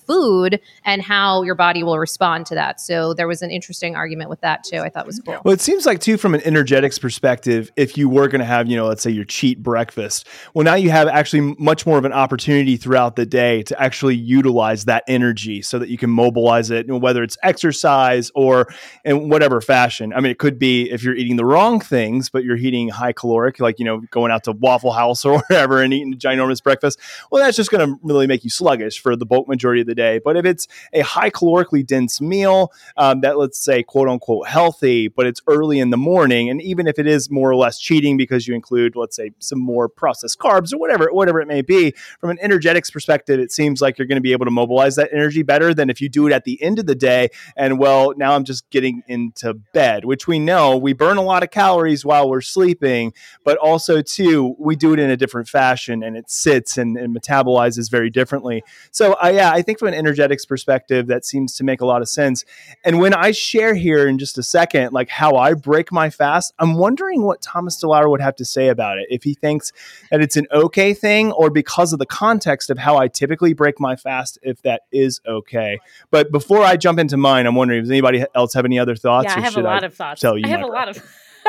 food and how your body will respond to that. So there was an interesting argument with that too. I thought was cool. Well, it seems like too, from an energetics perspective, if you were going to have, you know, let's say your cheat breakfast, well, now you have actually much more of an opportunity throughout the day to actually utilize that energy so that you can mobilize it, you know, whether it's exercise or in whatever fashion. I mean, it could be if you're eating the wrong things, but you're eating high caloric, like, you know, going out to Waffle House or whatever and eating a ginormous breakfast. Well, that's just going to really make you sluggish for the bulk majority of the day. But if it's a high calorically dense meal um, that, let's say, quote unquote, healthy, but it's early in the morning, and even if it is more or less cheating because you include, let's say, some more processed carbs or whatever, whatever it may be, from an energetics perspective, it seems like you're going to be able to mobilize that energy better than if you do it at the end of the day. And well, now I'm just getting into bed, which we know we burn a lot of calories while we're sleeping, but also too, we do it in a different fashion and it sits and, and metabolizes very differently. So uh, yeah, I think from an energetics perspective, that seems to make a lot of sense. And when I share here in just a second, like how I break my fast, I'm wondering what Thomas DeLauer would have to say about it. If he thinks that it's an okay thing, or because of the context of how I typically break my fast, if that is okay. But before I jump into mine, I'm wondering, does anybody else have any other thoughts? Yeah, I have a lot I of thoughts. Tell you I have my a lot of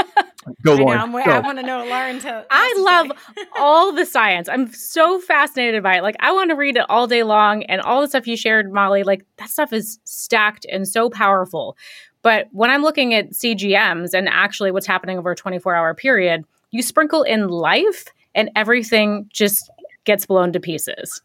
Go, I Lauren. know, Go. I want to know, Lauren. To, I love all the science. I'm so fascinated by it. Like, I want to read it all day long, and all the stuff you shared, Molly, like that stuff is stacked and so powerful. But when I'm looking at C G Ms and actually what's happening over a twenty-four hour period, you sprinkle in life and everything just gets blown to pieces.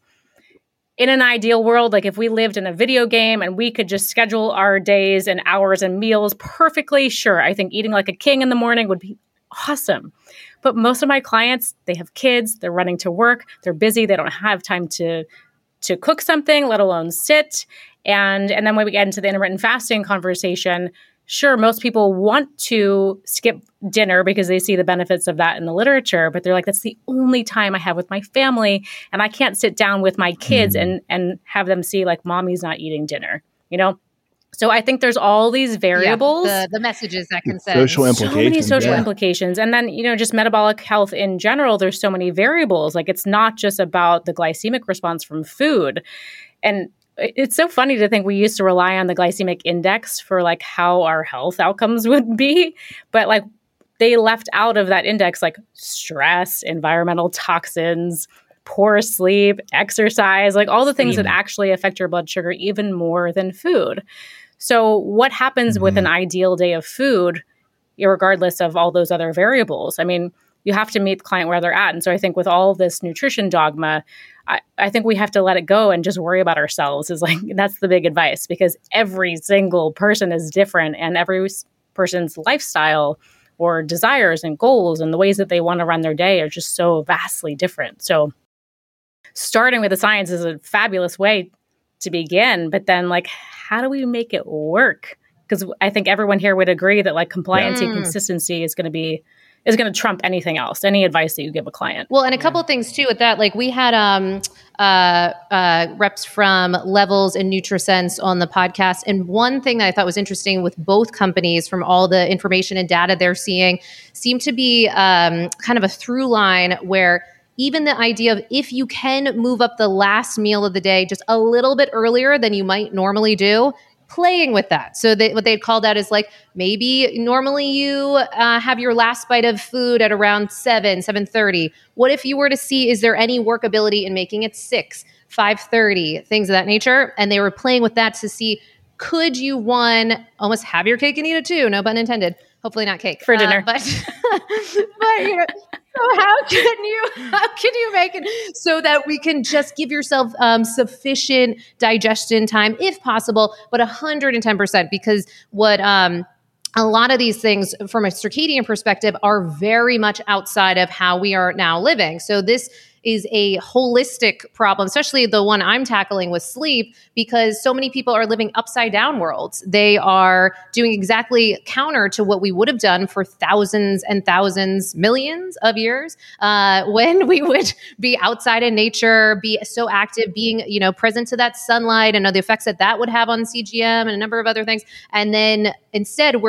In an ideal world, like if we lived in a video game and we could just schedule our days and hours and meals perfectly, sure, I think eating like a king in the morning would be awesome. But most of my clients, they have kids, they're running to work, they're busy, they don't have time to to cook something, let alone sit. And, and then when we get into the intermittent fasting conversation, sure, most people want to skip dinner because they see the benefits of that in the literature, but they're like, that's the only time I have with my family, and I can't sit down with my kids mm. and and have them see like mommy's not eating dinner, you know? So I think there's all these variables. Yeah, the, the messages that can send. Social implications. So many social yeah. implications. And then, you know, just metabolic health in general, there's so many variables. Like, it's not just about the glycemic response from food. And it's so funny to think we used to rely on the glycemic index for like how our health outcomes would be. But like, they left out of that index like stress, environmental toxins, poor sleep, exercise, like all the things mm. that actually affect your blood sugar even more than food. So what happens mm-hmm. with an ideal day of food, regardless of all those other variables? I mean, you have to meet the client where they're at. And so I think with all of this nutrition dogma, I, I think we have to let it go and just worry about ourselves. Is like, that's the big advice, because every single person is different, and every person's lifestyle or desires and goals and the ways that they want to run their day are just so vastly different. So starting with the science is a fabulous way to begin, but then like, how do we make it work? Because I think everyone here would agree that like compliance mm. and consistency is going to be is going to trump anything else, any advice that you give a client. Well, and a couple of things too with that, like we had um, uh, uh, reps from Levels and NutriSense on the podcast. And one thing that I thought was interesting with both companies, from all the information and data they're seeing, seemed to be um, kind of a through line where even the idea of if you can move up the last meal of the day just a little bit earlier than you might normally do, playing with that. So they, what they'd call that is like, maybe normally you uh, have your last bite of food at around seven, seven thirty. What if you were to see, is there any workability in making it six, five thirty, things of that nature? And they were playing with that to see, could you, one, almost have your cake and eat it too? No pun intended. Hopefully not cake. For dinner. Uh, but, but you know, so how can you how can you make it so that we can just give yourself um, sufficient digestion time, if possible, but one hundred ten percent? Because what um, a lot of these things from a circadian perspective are very much outside of how we are now living. So this is a holistic problem, especially the one I'm tackling with sleep, because so many people are living upside down worlds. They are doing exactly counter to what we would have done for thousands and thousands, millions of years, uh, when we would be outside in nature, be so active, being, you know, present to that sunlight and the effects that that would have on C G M and a number of other things. And then instead we're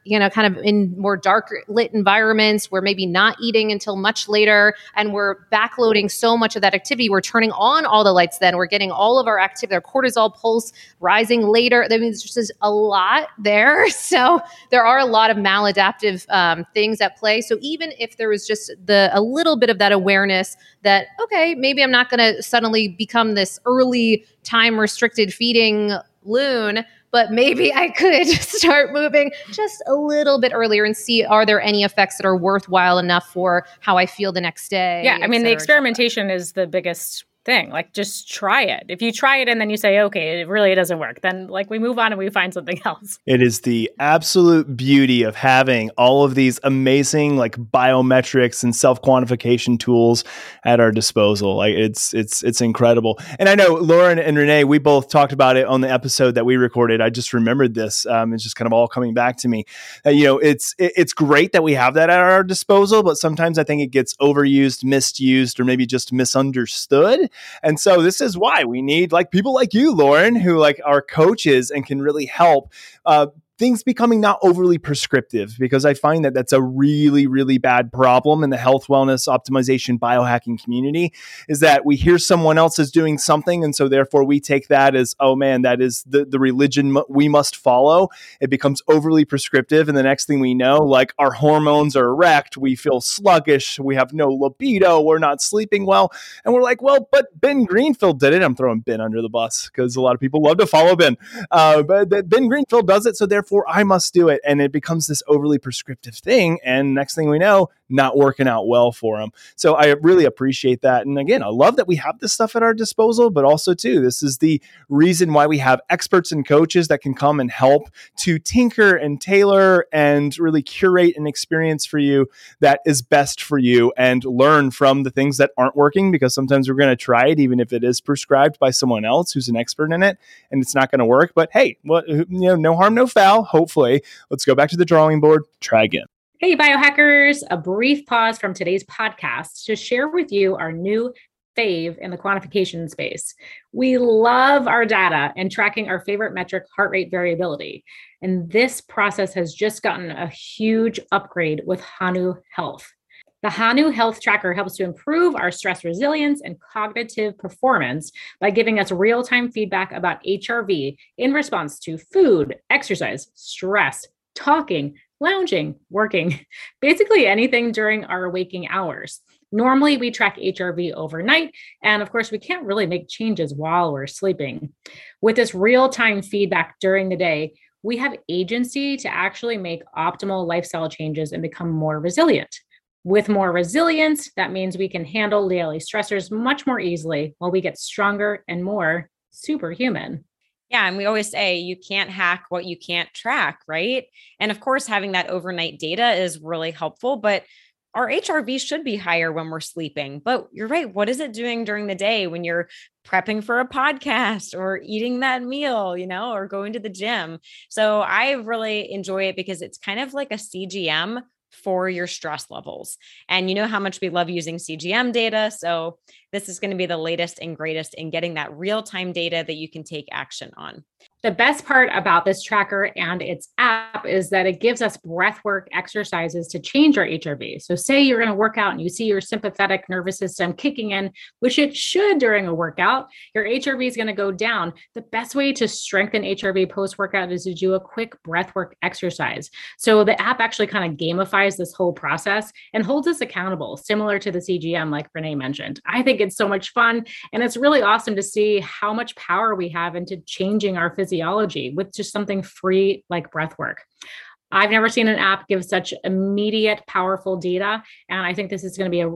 you know, kind of in more dark lit environments. We're maybe not eating until much later, and we're backloading so much of that activity. We're turning on all the lights then. We're getting all of our activity, our cortisol pulse rising later. That means there's just a lot there. So there are a lot of maladaptive um, things at play. So even if there was just the a little bit of that awareness that, okay, maybe I'm not going to suddenly become this early time restricted feeding loon, but maybe I could start moving just a little bit earlier and see, are there any effects that are worthwhile enough for how I feel the next day? Yeah. I mean, the cetera, experimentation is the biggest thing. Like, just try it. If you try it and then you say, okay, it really doesn't work, then like we move on and we find something else. It is the absolute beauty of having all of these amazing like biometrics and self-quantification tools at our disposal. Like it's it's it's incredible. And I know Lauren and Renee, we both talked about it on the episode that we recorded. I just remembered this. Um, it's just kind of all coming back to me. Uh, you know, it's it, it's great that we have that at our disposal, but sometimes I think it gets overused, misused, or maybe just misunderstood. And so this is why we need like people like you, Lauren, who like are coaches and can really help uh, things becoming not overly prescriptive, because I find that that's a really, really bad problem in the health, wellness, optimization, biohacking community, is that we hear someone else is doing something. And so therefore we take that as, oh man, that is the, the religion m- we must follow. It becomes overly prescriptive. And the next thing we know, like our hormones are wrecked. We feel sluggish. We have no libido. We're not sleeping well. And we're like, well, but Ben Greenfield did it. I'm throwing Ben under the bus because a lot of people love to follow Ben. Uh, but Ben Greenfield does it. So therefore I must do it. And it becomes this overly prescriptive thing. And next thing we know, not working out well for them. So I really appreciate that. And again, I love that we have this stuff at our disposal, but also too, this is the reason why we have experts and coaches that can come and help to tinker and tailor and really curate an experience for you that is best for you, and learn from the things that aren't working, because sometimes we're going to try it, even if it is prescribed by someone else who's an expert in it, and it's not going to work. But hey, what, you know, no harm, no foul. Hopefully, let's go back to the drawing board, try again. Hey, biohackers, a brief pause from today's podcast to share with you our new fave in the quantification space. We love our data and tracking our favorite metric, heart rate variability. And this process has just gotten a huge upgrade with Hanu Health. The Hanu Health Tracker helps to improve our stress resilience and cognitive performance by giving us real-time feedback about H R V in response to food, exercise, stress, talking, lounging, working, basically anything during our waking hours. Normally, we track H R V overnight, and of course, we can't really make changes while we're sleeping. With this real-time feedback during the day, we have agency to actually make optimal lifestyle changes and become more resilient. With more resilience, that means we can handle daily stressors much more easily while we get stronger and more superhuman. Yeah. And we always say you can't hack what you can't track, right? And of course, having that overnight data is really helpful, but our H R V should be higher when we're sleeping. But you're right. What is it doing during the day when you're prepping for a podcast or eating that meal, you know, or going to the gym? So I really enjoy it because it's kind of like a C G M for your stress levels. And you know how much we love using C G M data. So this is going to be the latest and greatest in getting that real-time data that you can take action on. The best part about this tracker and its app is that it gives us breathwork exercises to change our H R V. So say you're going to work out and you see your sympathetic nervous system kicking in, which it should during a workout, your H R V is going to go down. The best way to strengthen H R V post-workout is to do a quick breathwork exercise. So the app actually kind of gamifies this whole process and holds us accountable, similar to the C G M, like Renee mentioned. I think it's so much fun, and it's really awesome to see how much power we have into changing our physiology with just something free like breath work. I've never seen an app give such immediate, powerful data. And I think this is going to be a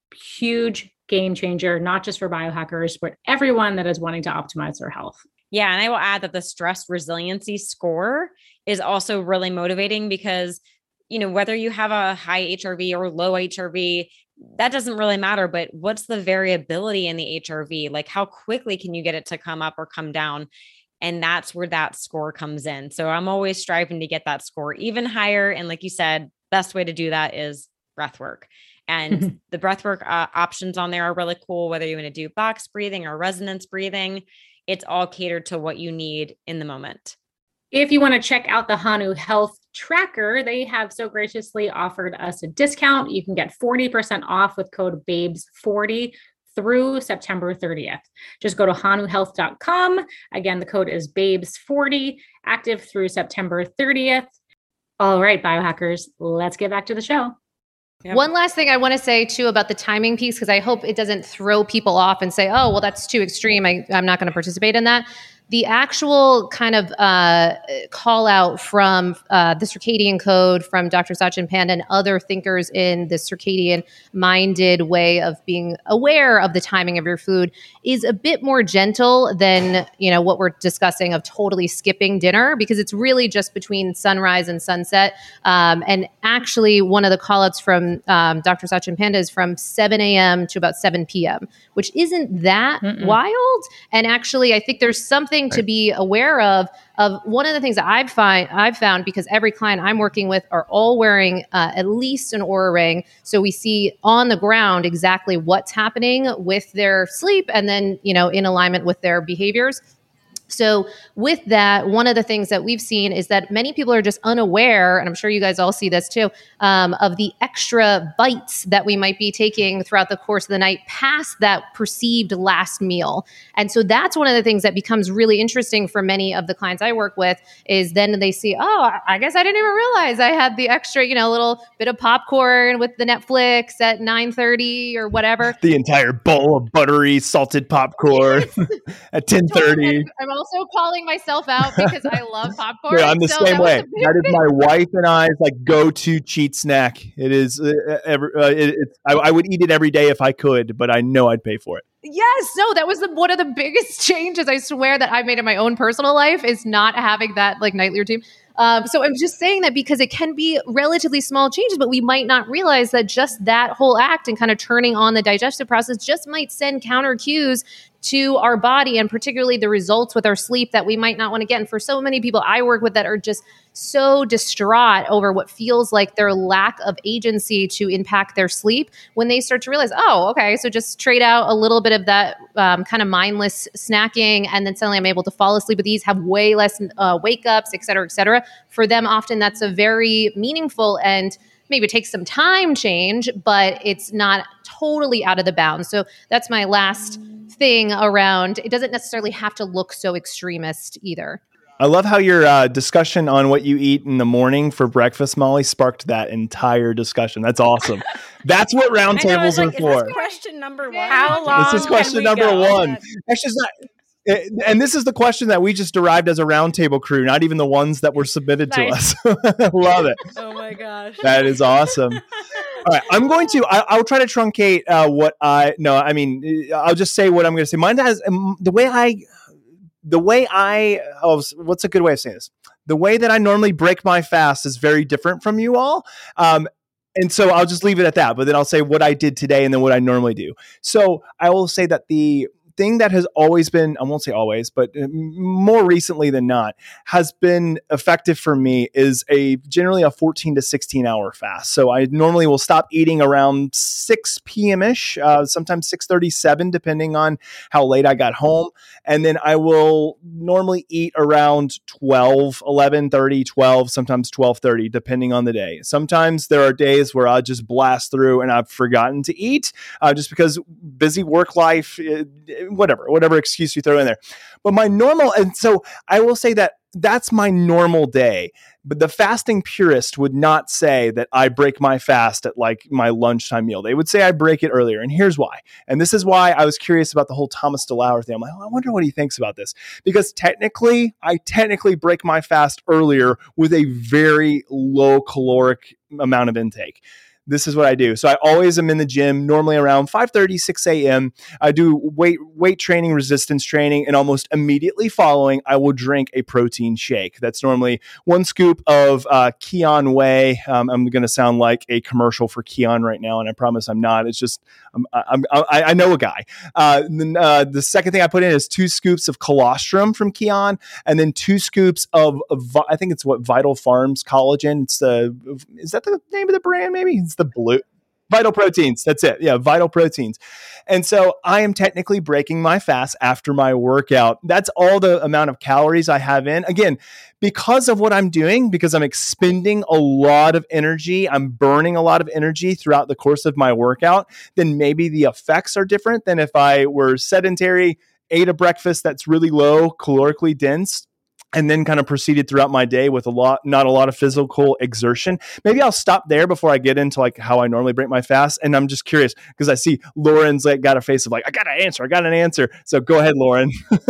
huge game changer, not just for biohackers, but everyone that is wanting to optimize their health. Yeah. And I will add that the stress resiliency score is also really motivating because, you know, whether you have a high H R V or low H R V, that doesn't really matter, but what's the variability in the H R V? Like how quickly can you get it to come up or come down? And that's where that score comes in. So I'm always striving to get that score even higher. And like you said, best way to do that is breath work. And the breath work uh, options on there are really cool, whether you want to do box breathing or resonance breathing, it's all catered to what you need in the moment. If you want to check out the Hanu Health tracker, they have so graciously offered us a discount. You can get forty percent off with code babes forty through September thirtieth. Just go to hanu health dot com. Again, the code is babes forty, active through September thirtieth. All right, biohackers, let's get back to the show. Yep. One last thing I want to say too about the timing piece, because I hope it doesn't throw people off and say, oh, well, that's too extreme. I, I'm not going to participate in that. The actual kind of uh, call out from uh, the circadian code from Doctor Sachin Panda and other thinkers in the circadian minded way of being aware of the timing of your food is a bit more gentle than, you know, what we're discussing of totally skipping dinner, because it's really just between sunrise and sunset. Um, and actually, one of the call outs from um, Doctor Sachin Panda is from seven a.m. to about seven p.m., which isn't that Mm-mm. wild. And actually, I think there's something to be aware of. Of one of the things that I've find I've found, because every client I'm working with are all wearing uh, at least an Oura ring, so we see on the ground exactly what's happening with their sleep, and then, you know, in alignment with their behaviors. So with that, one of the things that we've seen is that many people are just unaware, and I'm sure you guys all see this too, um, of the extra bites that we might be taking throughout the course of the night past that perceived last meal. And so that's one of the things that becomes really interesting for many of the clients I work with, is then they see, oh, I guess I didn't even realize I had the extra, you know, little bit of popcorn with the Netflix at nine thirty or whatever. The entire bowl of buttery salted popcorn at ten thirty. I'm also calling myself out because I love popcorn. Yeah, I'm the so same way. Big- that is my wife and I's like go-to cheat snack. It is. Uh, every, uh, it, it's, I, I would eat it every day if I could, but I know I'd pay for it. Yes, no, that was the, one of the biggest changes I swear that I made in my own personal life, is not having that like nightly routine. Um, so I'm just saying that because it can be relatively small changes, but we might not realize that just that whole act and kind of turning on the digestive process just might send counter cues to our body, and particularly the results with our sleep that we might not want to get. And for so many people I work with that are just so distraught over what feels like their lack of agency to impact their sleep, when they start to realize, oh, okay, so just trade out a little bit of that um, kind of mindless snacking, and then suddenly I'm able to fall asleep with ease, have way less uh, wake ups, et cetera, et cetera. For them, often that's a very meaningful and maybe it takes some time change, but it's not totally out of the bounds. So that's my last thing around. It doesn't necessarily have to look so extremist either. I love how your uh, discussion on what you eat in the morning for breakfast, Molly, sparked that entire discussion. That's awesome. That's what roundtables like, are for. Is this question number one? How long This is question can we number go? one. Actually, it's not. It, and this is the question that we just derived as a roundtable crew, not even the ones that were submitted Nice. to us. Love it. Oh my gosh. That is awesome. All right, I'm going to. I, I'll try to truncate uh, what I. No, I mean, I'll just say what I'm going to say. Mine has um, the way I. The way I. Oh, what's a good way of saying this? The way that I normally break my fast is very different from you all. Um, and so I'll just leave it at that. But then I'll say what I did today and then what I normally do. So I will say that the thing that has always been, I won't say always, but more recently than not, has been effective for me is a generally a fourteen to sixteen hour fast. So I normally will stop eating around six p.m. ish, uh, sometimes six thirty-seven, depending on how late I got home. And then I will normally eat around twelve, eleven thirty, twelve, sometimes twelve thirty, depending on the day. Sometimes there are days where I'll just blast through and I've forgotten to eat uh, just because busy work life, it, whatever, whatever excuse you throw in there. But my normal, and so I will say that that's my normal day. But the fasting purist would not say that I break my fast at like my lunchtime meal. They would say I break it earlier. And here's why. And this is why I was curious about the whole Thomas DeLauer thing. I'm like, oh, I wonder what he thinks about this. Because technically, I technically break my fast earlier with a very low caloric amount of intake. This is what I do. So I always am in the gym, normally around five thirty, six a.m. I do weight weight training, resistance training, and almost immediately following, I will drink a protein shake. That's normally one scoop of uh, Kion Whey. Um, I'm going to sound like a commercial for Kion right now, and I promise I'm not. It's just I'm, I'm, I, I know a guy. Uh, then, uh, the second thing I put in is two scoops of colostrum from Kion, and then two scoops of, of I think it's what Vital Farms collagen. It's the is that the name of the brand? Maybe it's the blue. Vital proteins. That's it. Yeah, vital proteins. And so I am technically breaking my fast after my workout. That's all the amount of calories I have in. Again, because of what I'm doing, because I'm expending a lot of energy, I'm burning a lot of energy throughout the course of my workout, then maybe the effects are different than if I were sedentary, ate a breakfast that's really low, calorically dense, and then kind of proceeded throughout my day with a lot, not a lot of physical exertion. Maybe I'll stop there before I get into like how I normally break my fast. And I'm just curious because I see Lauren's like got a face of like, I got an answer. I got an answer. So go ahead, Lauren.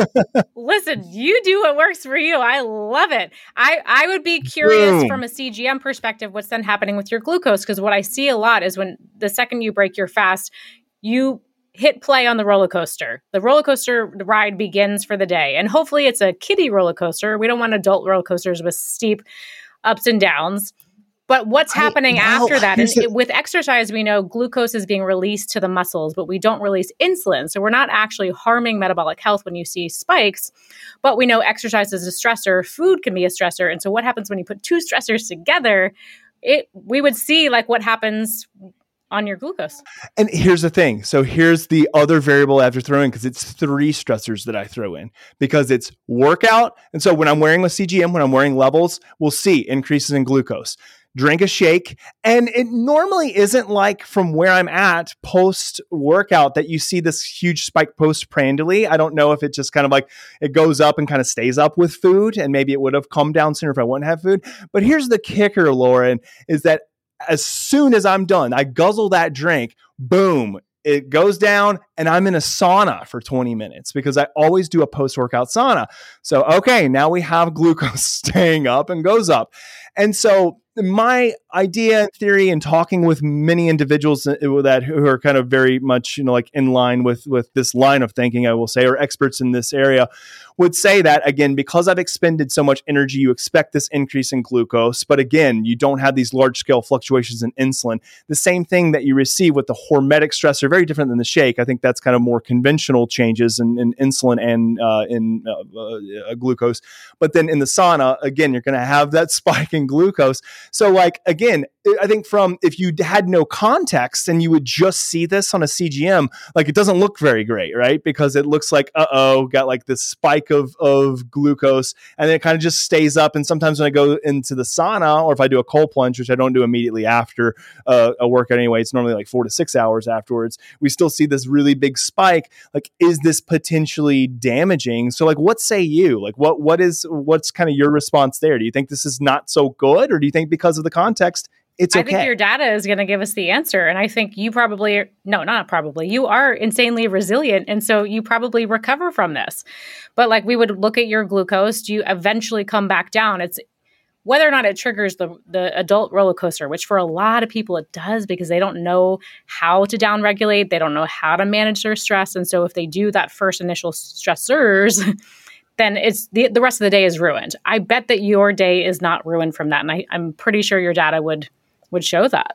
Listen, you do what works for you. I love it. I, I would be curious Boom. From a C G M perspective, what's then happening with your glucose? Because what I see a lot is when the second you break your fast, you hit play on the roller coaster. The roller coaster ride begins for the day. And hopefully it's a kiddie roller coaster. We don't want adult roller coasters with steep ups and downs. But what's happening I, well, after that? And it, with exercise, we know glucose is being released to the muscles, but we don't release insulin. So we're not actually harming metabolic health when you see spikes. But we know exercise is a stressor. Food can be a stressor. And so what happens when you put two stressors together? It we would see like what happens on your glucose. And here's the thing. So here's the other variable I have to throw in because it's three stressors that I throw in because it's workout. And so when I'm wearing a C G M, when I'm wearing levels, we'll see increases in glucose. Drink a shake. And it normally isn't like from where I'm at post workout that you see this huge spike postprandially. I don't know if it just kind of like it goes up and kind of stays up with food. And maybe it would have come down sooner if I wouldn't have food. But here's the kicker, Lauren, is that as soon as I'm done, I guzzle that drink, boom, it goes down and I'm in a sauna for twenty minutes because I always do a post-workout sauna. So, okay, now we have glucose staying up and goes up. And so my idea and theory and talking with many individuals that who are kind of very much, you know, like in line with, with this line of thinking, I will say, or experts in this area would say that, again, because I've expended so much energy, you expect this increase in glucose. But again, you don't have these large scale fluctuations in insulin. The same thing that you receive with the hormetic stressor, very different than the shake. I think that's kind of more conventional changes in, in insulin and uh, in uh, uh, glucose. But then in the sauna, again, you're going to have that spike in glucose. So like, again, I think from if you had no context and you would just see this on a C G M, like it doesn't look very great, right? Because it looks like, uh-oh, got like this spike of, of glucose and then it kind of just stays up. And sometimes when I go into the sauna or if I do a cold plunge, which I don't do immediately after uh, a workout anyway, it's normally like four to six hours afterwards, we still see this really big spike. Like, is this potentially damaging? So like, what say you? Like what, what is, what's kind of your response there? Do you think this is not so good? Or do you think because of the context, it's okay? I think your data is going to give us the answer. And I think you probably, are, no, not probably, you are insanely resilient. And so you probably recover from this. But like we would look at your glucose, do you eventually come back down? It's whether or not it triggers the, the adult roller coaster, which for a lot of people it does because they don't know how to downregulate. They don't know how to manage their stress. And so if they do that first initial stressors, then it's the, the rest of the day is ruined. I bet that your day is not ruined from that. And I, I'm pretty sure your data would would show that.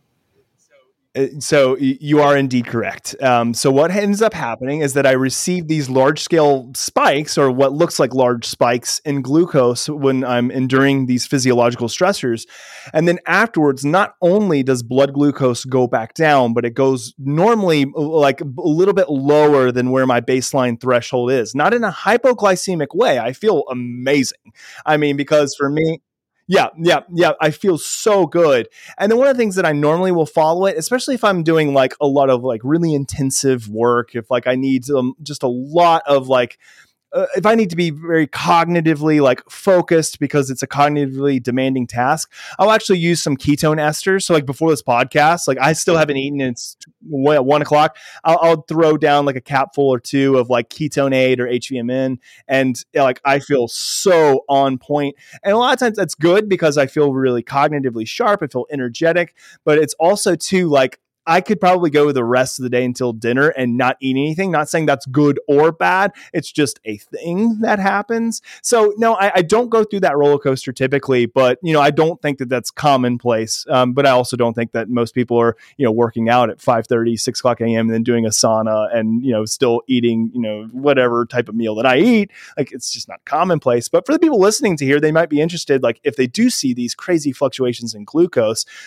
So you are indeed correct. Um, so what ends up happening is that I receive these large scale spikes or what looks like large spikes in glucose when I'm enduring these physiological stressors. And then afterwards, not only does blood glucose go back down, but it goes normally like a little bit lower than where my baseline threshold is. Not in a hypoglycemic way. I feel amazing. I mean, because for me, Yeah, yeah, yeah. I feel so good. And then one of the things that I normally will follow it, especially if I'm doing like a lot of like really intensive work, if like I need um, just a lot of like, uh, if I need to be very cognitively like focused because it's a cognitively demanding task, I'll actually use some ketone esters. So like before this podcast, like I still haven't eaten and it's one, one o'clock. I'll, I'll throw down like a capful or two of like ketone aid or H V M N. And you know, like I feel so on point. And a lot of times that's good because I feel really cognitively sharp. I feel energetic, but it's also too like, I could probably go the rest of the day until dinner and not eat anything. Not saying that's good or bad. It's just a thing that happens. So no, I, I don't go through that roller coaster typically, but you know, I don't think that that's commonplace. Um, but I also don't think that most people are, you know, working out at five thirty, six o'clock a.m. and then doing a sauna and, you know, still eating, you know, whatever type of meal that I eat. Like it's just not commonplace. But for the people listening to here, they might be interested. Like if they do see these crazy fluctuations in glucose, like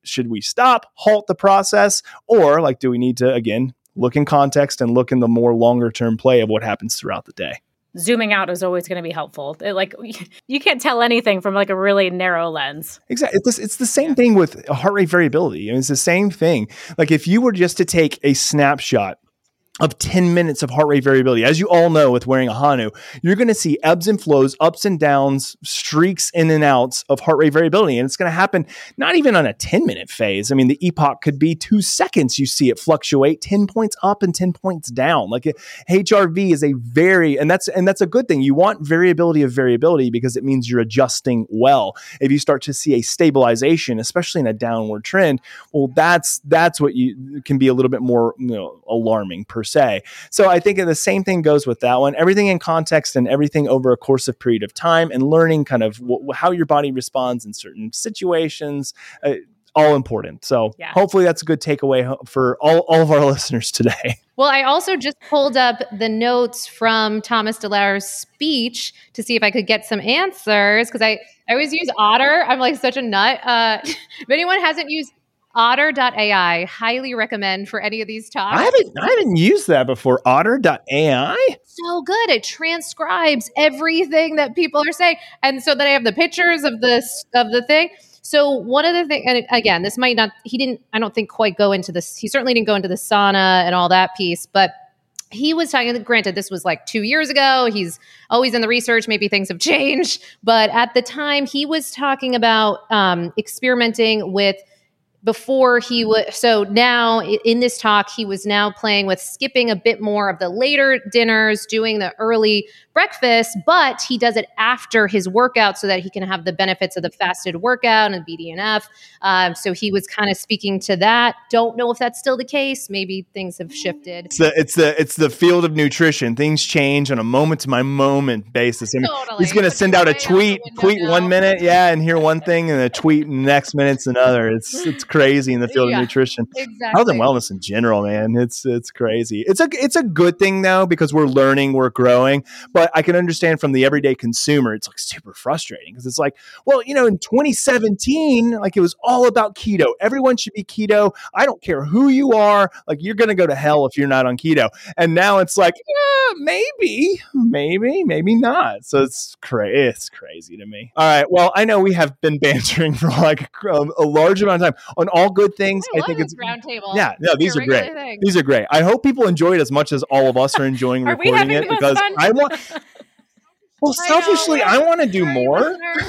should we stop, halt the process, or like, do we need to, again, look in context and look in the more longer term play of what happens throughout the day? Zooming out is always going to be helpful. It, like you can't tell anything from like a really narrow lens. Exactly. It's, it's the same thing with heart rate variability. I mean, it's the same thing. Like if you were just to take a snapshot of ten minutes of heart rate variability, as you all know with wearing a Hanu, you're going to see ebbs and flows, ups and downs, streaks in and outs of heart rate variability. And it's going to happen not even on a ten minute phase. I mean, the epoch could be two seconds. You see it fluctuate ten points up and ten points down. Like H R V is a very, and that's, and that's a good thing. You want variability of variability because it means you're adjusting well. If you start to see a stabilization, especially in a downward trend, well, that's, that's what you can be a little bit more, you know, alarming per say. So I think the same thing goes with that one. Everything in context and everything over a course of period of time and learning kind of w- how your body responds in certain situations, uh, all important. So yeah. Hopefully that's a good takeaway for all, all of our listeners today. Well, I also just pulled up the notes from Thomas DeLauer's speech to see if I could get some answers because I, I always use Otter. I'm like such a nut. Uh, if anyone hasn't used Otter dot A I, highly recommend for any of these talks. I haven't, I haven't used that before. Otter dot A I? So good. It transcribes everything that people are saying. And so then I have the pictures of this, of the thing. So one of the things, and again, this might not, he didn't, I don't think quite go into this. He certainly didn't go into the sauna and all that piece, but he was talking, granted, this was like two years ago. He's always in the research. Maybe things have changed. But at the time, he was talking about um, experimenting with before he would, so now in this talk, he was now playing with skipping a bit more of the later dinners, doing the early breakfast, but he does it after his workout so that he can have the benefits of the fasted workout and B D N F. Um, so he was kind of speaking to that. Don't know if that's still the case. Maybe things have shifted. It's the it's the it's the field of nutrition. Things change on a moment to my moment basis. I mean, totally. He's going to send out a tweet, tweet now. one minute, yeah, and hear one thing, and a tweet next minute's another. It's it's crazy in the field yeah, of nutrition. Exactly. Health and wellness in general, man. It's it's crazy. It's a it's a good thing though because we're learning, we're growing. But I can understand from the everyday consumer, it's like super frustrating because it's like, well, you know, in twenty seventeen, like it was all about keto. Everyone should be keto. I don't care who you are. Like you're going to go to hell if you're not on keto. And now it's like, yeah, maybe, maybe, maybe not. So it's crazy. It's crazy to me. All right. Well, I know we have been bantering for like a, a large amount of time on all good things. I, I think it's roundtable. Yeah, no, these are great. Thing. These are great. I hope people enjoy it as much as all of us are enjoying are recording it because fun? I want. Well, I selfishly, know, I want to do sorry, more.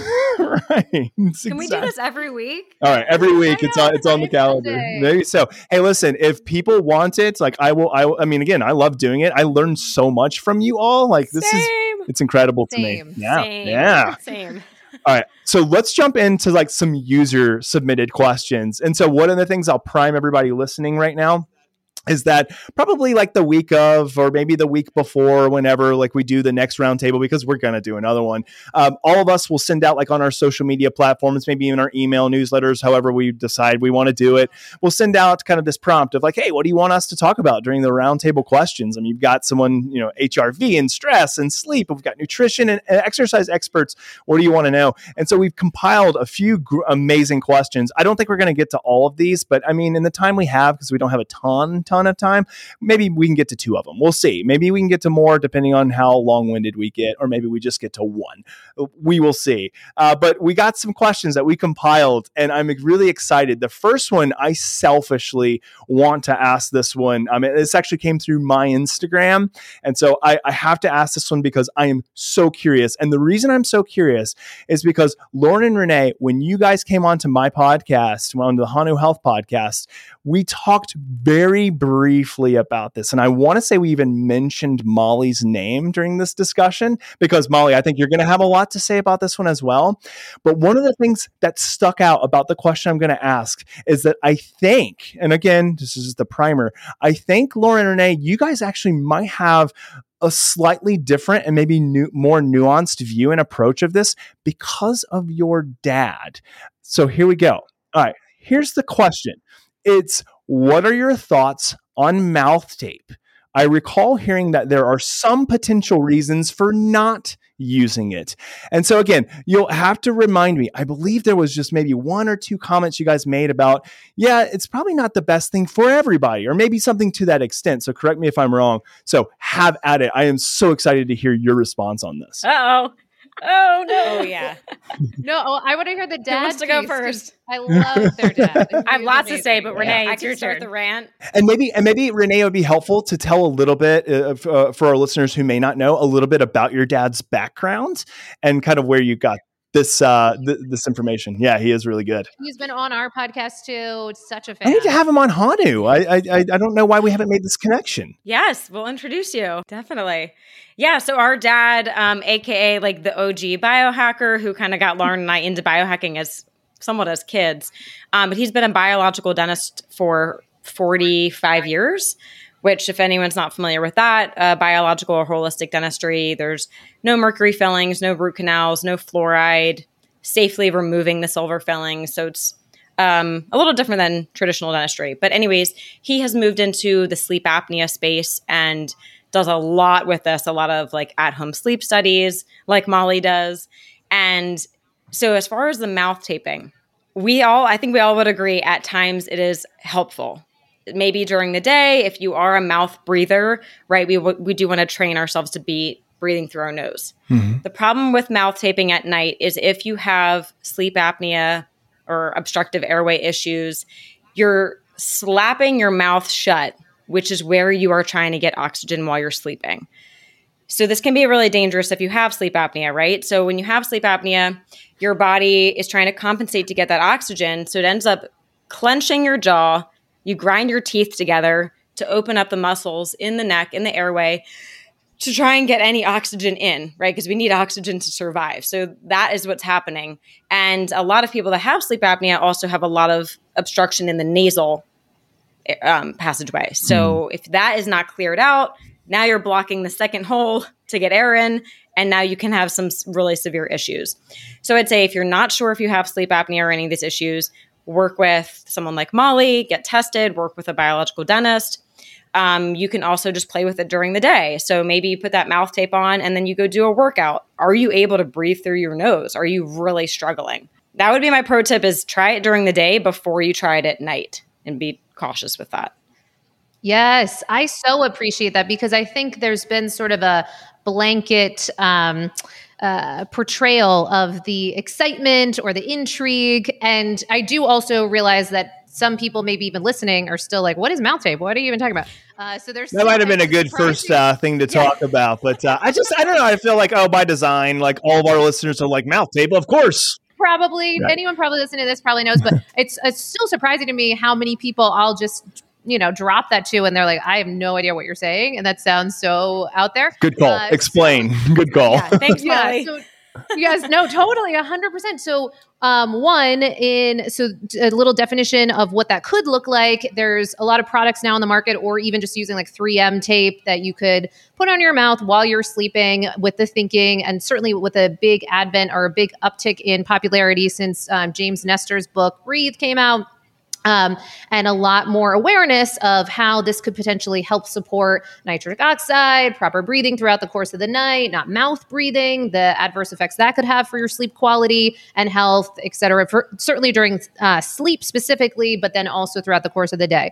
Right. Can exactly. we do this every week? All right, every week I it's know, on it's on the calendar. Maybe so. Hey, listen, if people want it, like I will, I, will, I mean, again, I love doing it. I learned so much from you all. Like this Same. is, it's incredible Same. to me. Yeah, Same. yeah. Same. All right. So let's jump into like some user submitted questions. And so one of the things I'll prime everybody listening right now is that probably like the week of, or maybe the week before, whenever like we do the next roundtable, because we're going to do another one. Um, all of us will send out like on our social media platforms, maybe in our email newsletters, however we decide we want to do it. We'll send out kind of this prompt of like, hey, what do you want us to talk about during the roundtable questions? I mean, you've got someone, you know, H R V and stress and sleep. We've got nutrition and, and exercise experts. What do you want to know? And so we've compiled a few gr- amazing questions. I don't think we're going to get to all of these, but I mean, in the time we have, because we don't have a ton, ton of time, maybe we can get to two of them. We'll see. Maybe we can get to more depending on how long-winded we get, or maybe we just get to one. We will see. Uh, but we got some questions that we compiled, and I'm really excited. The first one, I selfishly want to ask this one. Um, this actually came through my Instagram, and so I, I have to ask this one because I am so curious. And the reason I'm so curious is because Lauren and Renee, when you guys came onto my podcast, on the Hanu Health podcast, we talked very briefly about this. And I want to say we even mentioned Molly's name during this discussion because, Molly, I think you're going to have a lot to say about this one as well. But one of the things that stuck out about the question I'm going to ask is that I think, and again, this is just the primer, I think, Lauren and Renee, you guys actually might have a slightly different and maybe new, more nuanced view and approach of this because of your dad. So here we go. All right, here's the question. It's, what are your thoughts on mouth tape? I recall hearing that there are some potential reasons for not using it. And so again, you'll have to remind me. I believe there was just maybe one or two comments you guys made about, yeah, it's probably not the best thing for everybody, or maybe something to that extent. So correct me if I'm wrong. So have at it. I am so excited to hear your response on this. Uh-oh. Oh, no. Oh, yeah. No, oh, I want to hear the dad. Who wants to go piece, 'cause first? I love their dad. I have He's lots to amazing. say, but Renee, I it's your can start turn. the rant. And maybe, and maybe Renee, it would be helpful to tell a little bit of, uh, for our listeners who may not know, a little bit about your dad's background and kind of where you got this uh, th- this information. Yeah, he is really good. He's been on our podcast too. It's such a fan. I need to have him on Hanu. I, I I don't know why we haven't made this connection. Yes, we'll introduce you. Definitely. Yeah. So our dad, um, A K A like the O G biohacker who kind of got Lauren and I into biohacking as somewhat as kids. Um, but he's been a biological dentist for forty-five years, which if anyone's not familiar with that, uh, biological or holistic dentistry, there's no mercury fillings, no root canals, no fluoride, safely removing the silver fillings. So it's um, a little different than traditional dentistry. But anyways, he has moved into the sleep apnea space and does a lot with this, a lot of like at-home sleep studies like Molly does. And so as far as the mouth taping, we all, I think we all would agree at times it is helpful. Maybe during the day, if you are a mouth breather, right, we w- we do want to train ourselves to be breathing through our nose. Mm-hmm. The problem with mouth taping at night is if you have sleep apnea or obstructive airway issues, you're slapping your mouth shut, which is where you are trying to get oxygen while you're sleeping. So this can be really dangerous if you have sleep apnea, right? So when you have sleep apnea, your body is trying to compensate to get that oxygen. So it ends up clenching your jaw. You grind your teeth together to open up the muscles in the neck, in the airway, to try and get any oxygen in, right? Because we need oxygen to survive. So that is what's happening. And a lot of people that have sleep apnea also have a lot of obstruction in the nasal um, passageway. So mm. if that is not cleared out, now you're blocking the second hole to get air in, and now you can have some really severe issues. So I'd say if you're not sure if you have sleep apnea or any of these issues, work with someone like Molly, get tested, work with a biological dentist. Um, you can also just play with it during the day. So maybe you put that mouth tape on and then you go do a workout. Are you able to breathe through your nose? Are you really struggling? That would be my pro tip, is try it during the day before you try it at night, and be cautious with that. Yes, I so appreciate that, because I think there's been sort of a blanket um, uh, portrayal of the excitement or the intrigue. And I do also realize that some people maybe even listening are still like, what is mouth tape? What are you even talking about? Uh, so there's that might have been a good first uh, thing to talk yeah. about. But uh, I just, I don't know. I feel like, oh, by design, like all of our listeners are like, mouth tape, of course. Probably right. Anyone probably listening to this probably knows, but it's it's still surprising to me how many people I'll just, you know, drop that to, and they're like, I have no idea what you're saying. And that sounds so out there. Good call. Uh, Explain. So, Good call. Yeah, thanks, Molly. Yeah, so, yes, no, totally. A hundred percent. So, um, one in, so a little definition of what that could look like. There's a lot of products now on the market, or even just using like three M tape that you could put on your mouth while you're sleeping, with the thinking, and certainly with a big advent or a big uptick in popularity since um, James Nestor's book Breathe came out. Um, and a lot more awareness of how this could potentially help support nitric oxide, proper breathing throughout the course of the night, not mouth breathing, the adverse effects that could have for your sleep quality and health, et cetera, for, certainly during uh, sleep specifically, but then also throughout the course of the day.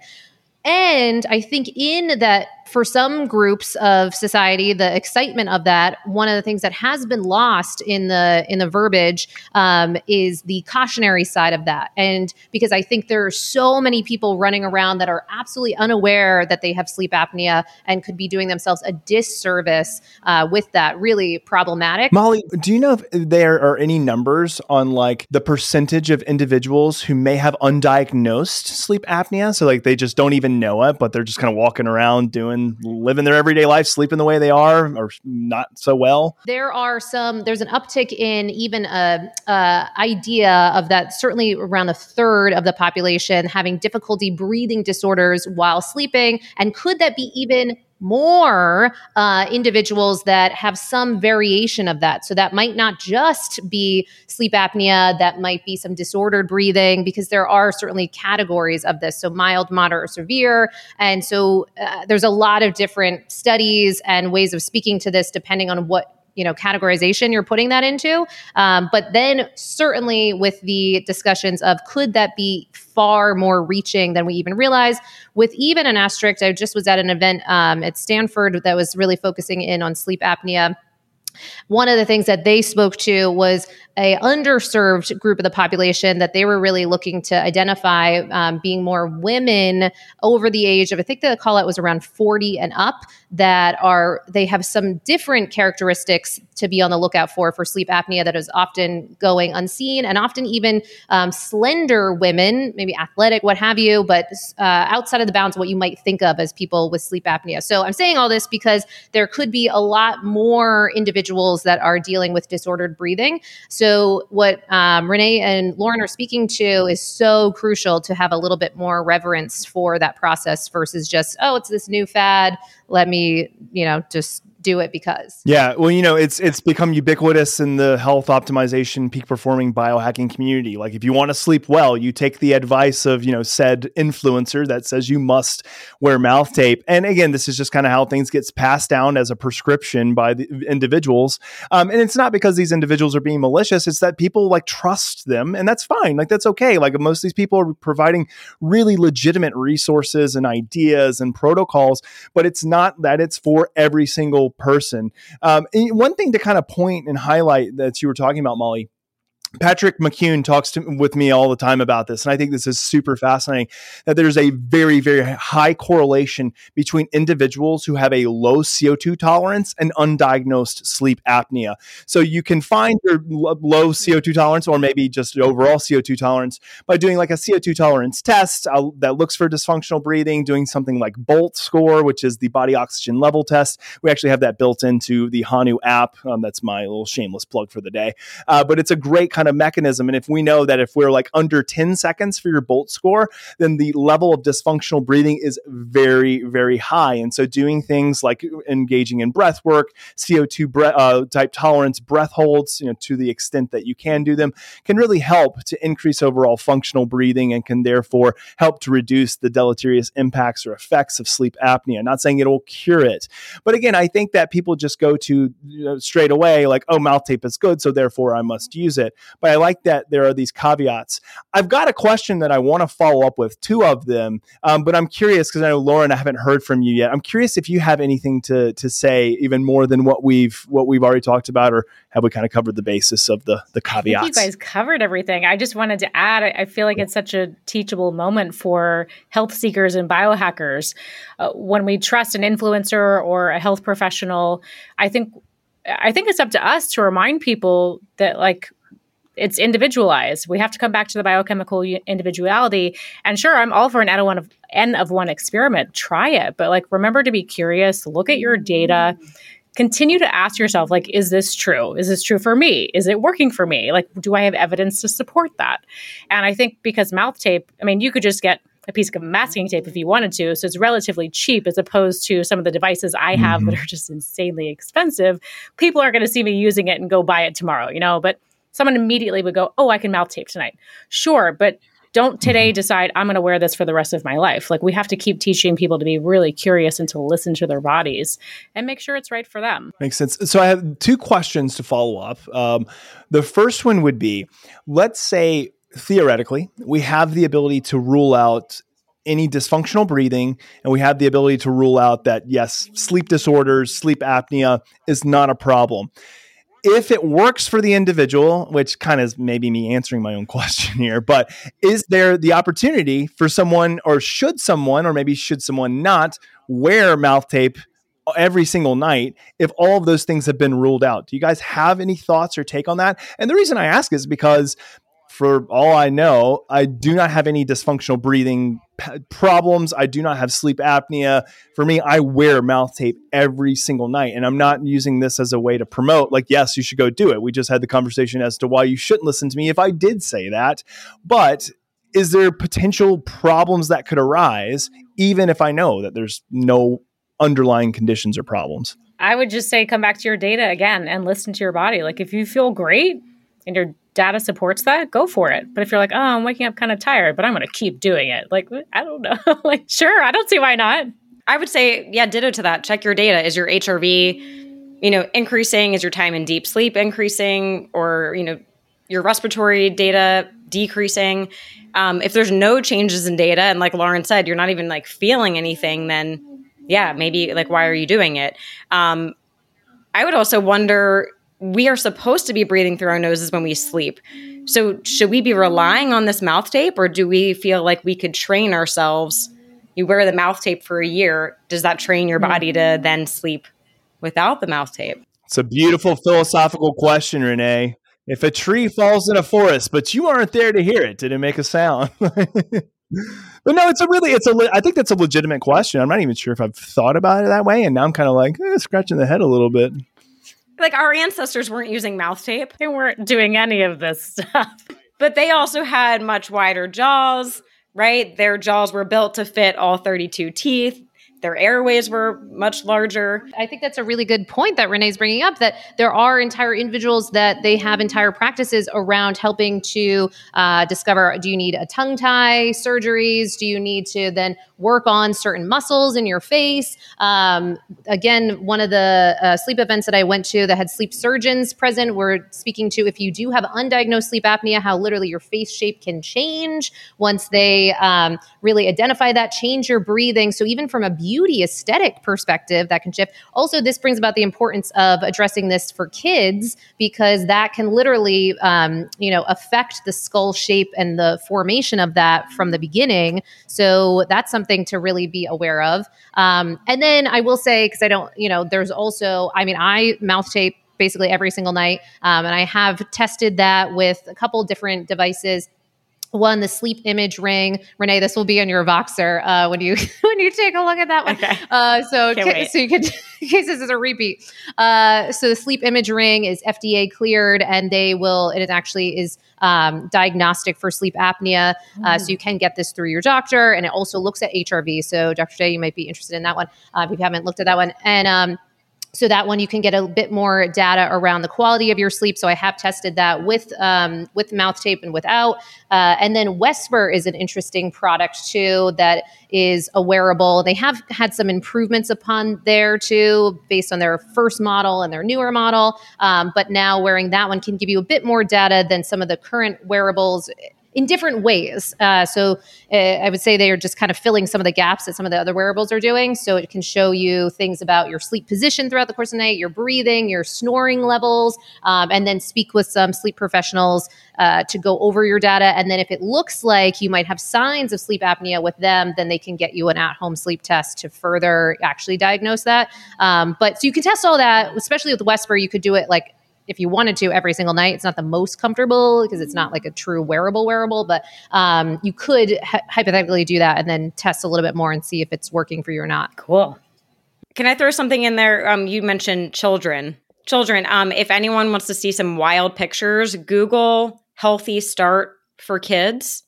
And I think in that, for some groups of society, the excitement of that, one of the things that has been lost in the in the verbiage um, is the cautionary side of that. And because I think there are so many people running around that are absolutely unaware that they have sleep apnea and could be doing themselves a disservice uh, with that, really problematic. Molly, do you know if there are any numbers on like the percentage of individuals who may have undiagnosed sleep apnea? So like they just don't even know it, but they're just kind of walking around doing living their everyday life, sleeping the way they are, or not so well? There are some, there's an uptick in even a, a idea of that, certainly around a third of the population having difficulty breathing disorders while sleeping. And could that be even more uh, individuals that have some variation of that. So that might not just be sleep apnea, that might be some disordered breathing, because there are certainly categories of this. So mild, moderate, or severe. And so uh, there's a lot of different studies and ways of speaking to this depending on what you know, categorization you're putting that into. Um, but then certainly with the discussions of could that be far more reaching than we even realize, with even an asterisk. I just was at an event um, at Stanford that was really focusing in on sleep apnea. One of the things that they spoke to was a underserved group of the population that they were really looking to identify um, being more women over the age of, I think the call out was around forty and up, that are, they have some different characteristics to be on the lookout for, for sleep apnea that is often going unseen, and often even um, slender women, maybe athletic, what have you, but uh, outside of the bounds of what you might think of as people with sleep apnea. So I'm saying all this because there could be a lot more individuals that are dealing with disordered breathing. So what um, Renee and Lauren are speaking to is so crucial to have a little bit more reverence for that process versus just, oh, it's this new fad. Let me, you know, just do it because. Yeah. Well, you know, it's it's become ubiquitous in the health optimization, peak performing biohacking community. Like if you want to sleep well, you take the advice of, you know, said influencer that says you must wear mouth tape. And again, this is just kind of how things gets passed down as a prescription by the individuals. Um, and it's not because these individuals are being malicious. It's that people like trust them, and that's fine. Like that's okay. Like most of these people are providing really legitimate resources and ideas and protocols, but it's not that it's for every single person. Um, and one thing to kind of point and highlight that you were talking about, Molly, Patrick McCune talks to, with me all the time about this, and I think this is super fascinating, that there's a very, very high correlation between individuals who have a low C O two tolerance and undiagnosed sleep apnea. So you can find your low C O two tolerance, or maybe just overall C O two tolerance, by doing like a C O two tolerance test uh, that looks for dysfunctional breathing, doing something like BOLT score, which is the body oxygen level test. We actually have that built into the Hanu app. Um, that's my little shameless plug for the day. Uh, but it's a great kind of mechanism. And if we know that if we're like under ten seconds for your BOLT score, then the level of dysfunctional breathing is very, very high. And so doing things like engaging in breath work, C O two bre- uh, type tolerance breath holds, you know, to the extent that you can do them, can really help to increase overall functional breathing and can therefore help to reduce the deleterious impacts or effects of sleep apnea. Not saying it will cure it. But again, I think that people just go to, you know, straight away like, oh, mouth tape is good, so therefore I must use it. But I like that there are these caveats. I've got a question that I want to follow up with, two of them, um, but I'm curious because I know, Lauren, I haven't heard from you yet. I'm curious if you have anything to to say even more than what we've what we've already talked about, or have we kind of covered the basis of the the caveats? I think you guys covered everything. I just wanted to add, I feel like it's such a teachable moment for health seekers and biohackers. Uh, when we trust an influencer or a health professional, I think I think it's up to us to remind people that, like, it's individualized. We have to come back to the biochemical individuality. And sure, I'm all for an N of one, N of one experiment. Try it. But like, remember to be curious, look at your data, continue to ask yourself, like, is this true? Is this true for me? Is it working for me? Like, do I have evidence to support that? And I think because mouth tape, I mean, you could just get a piece of masking tape if you wanted to. So it's relatively cheap as opposed to some of the devices I have mm-hmm. that are just insanely expensive. People are going to see me using it and go buy it tomorrow, you know, but someone immediately would go, oh, I can mouth tape tonight. Sure, but don't today decide I'm going to wear this for the rest of my life. Like, we have to keep teaching people to be really curious and to listen to their bodies and make sure it's right for them. Makes sense. So I have two questions to follow up. Um, the first one would be, let's say theoretically, we have the ability to rule out any dysfunctional breathing, and we have the ability to rule out that, yes, sleep disorders, sleep apnea is not a problem. If it works for the individual, which kind of is maybe me answering my own question here, but is there the opportunity for someone, or should someone, or maybe should someone not wear mouth tape every single night if all of those things have been ruled out? Do you guys have any thoughts or take on that? And the reason I ask is because, for all I know, I do not have any dysfunctional breathing p- problems. I do not have sleep apnea. For me, I wear mouth tape every single night. And I'm not using this as a way to promote, like, yes, you should go do it. We just had the conversation as to why you shouldn't listen to me if I did say that. But is there potential problems that could arise, even if I know that there's no underlying conditions or problems. I would just say come back to your data again and listen to your body. Like if you feel great and your data supports that, go for it. But if you're like, oh, I'm waking up kind of tired, but I'm going to keep doing it. Like, I don't know. Like, sure, I don't see why not. I would say, yeah, ditto to that. Check your data. Is your H R V, you know, increasing? Is your time in deep sleep increasing? Or, you know, your respiratory data decreasing? Um, if there's no changes in data, and like Lauren said, you're not even like feeling anything, then yeah, maybe like, why are you doing it? Um, I would also wonder, we are supposed to be breathing through our noses when we sleep. So should we be relying on this mouth tape, or do we feel like we could train ourselves? You wear the mouth tape for a year. Does that train your body to then sleep without the mouth tape? It's a beautiful philosophical question, Renee. If a tree falls in a forest, but you aren't there to hear it, did it make a sound? But no, it's a really, it's a, I think that's a legitimate question. I'm not even sure if I've thought about it that way. And now I'm kind of like eh, scratching the head a little bit. Like our ancestors weren't using mouth tape. They weren't doing any of this stuff. But they also had much wider jaws, right? Their jaws were built to fit all thirty-two teeth. Their airways were much larger. I think that's a really good point that Renee's bringing up, that there are entire individuals that they have entire practices around helping to uh, discover, do you need a tongue tie surgeries? Do you need to then work on certain muscles in your face? Um, again, one of the uh, sleep events that I went to that had sleep surgeons present were speaking to, if you do have undiagnosed sleep apnea, how literally your face shape can change once they um, really identify that, change your breathing. So even from a beauty aesthetic perspective, that can shift. Also, this brings about the importance of addressing this for kids, because that can literally, um, you know, affect the skull shape and the formation of that from the beginning. So that's something to really be aware of. Um, and then I will say, because I don't, you know, there's also, I mean, I mouth tape basically every single night, um, and I have tested that with a couple different devices. One, the sleep image ring. Renee, this will be in your Voxer uh, when you when you take a look at that one. Okay. Uh, so, ca- so you can, in case this is a repeat. Uh, so the sleep image ring is F D A cleared, and they will. It actually is um, diagnostic for sleep apnea. Uh, so you can get this through your doctor, and it also looks at H R V. So, Doctor J, you might be interested in that one uh, if you haven't looked at that one. And um, So that one, you can get a bit more data around the quality of your sleep. So I have tested that with um, with mouth tape and without. Uh, and then Wesper is an interesting product too that is a wearable. They have had some improvements upon there too, based on their first model and their newer model. Um, but now wearing that one can give you a bit more data than some of the current wearables in different ways. Uh, so uh, I would say they are just kind of filling some of the gaps that some of the other wearables are doing. So it can show you things about your sleep position throughout the course of the night, your breathing, your snoring levels, um, and then speak with some sleep professionals uh, to go over your data. And then if it looks like you might have signs of sleep apnea with them, then they can get you an at-home sleep test to further actually diagnose that. Um, but so you can test all that, especially with Wesper. You could do it like if you wanted to every single night. It's not the most comfortable because it's not like a true wearable wearable, but um, you could hy- hypothetically do that and then test a little bit more and see if it's working for you or not. Cool. Can I throw something in there? Um, you mentioned children. Children, um, if anyone wants to see some wild pictures, Google Healthy Start for Kids.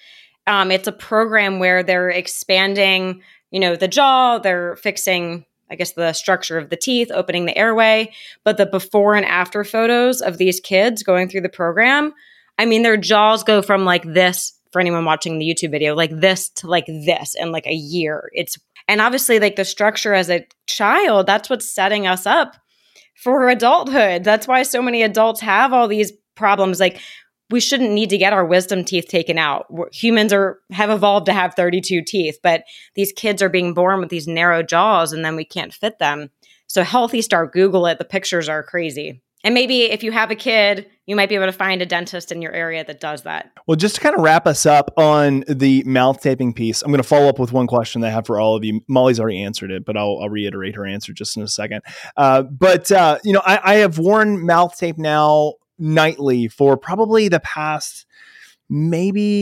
Um, it's a program where they're expanding, you know, the jaw, they're fixing I guess the structure of the teeth, opening the airway, but the before and after photos of these kids going through the program, I mean, their jaws go from like this, for anyone watching the YouTube video, like this to like this in like a year. It's, and obviously like the structure as a child, that's what's setting us up for adulthood. That's why so many adults have all these problems. Like we shouldn't need to get our wisdom teeth taken out. We're, humans are have evolved to have thirty-two teeth, but these kids are being born with these narrow jaws and then we can't fit them. So Healthy Start, Google it. The pictures are crazy. And maybe if you have a kid, you might be able to find a dentist in your area that does that. Well, just to kind of wrap us up on the mouth taping piece, I'm going to follow up with one question that I have for all of you. Molly's already answered it, but I'll, I'll reiterate her answer just in a second. Uh, but, uh, you know, I, I have worn mouth tape now nightly for probably the past maybe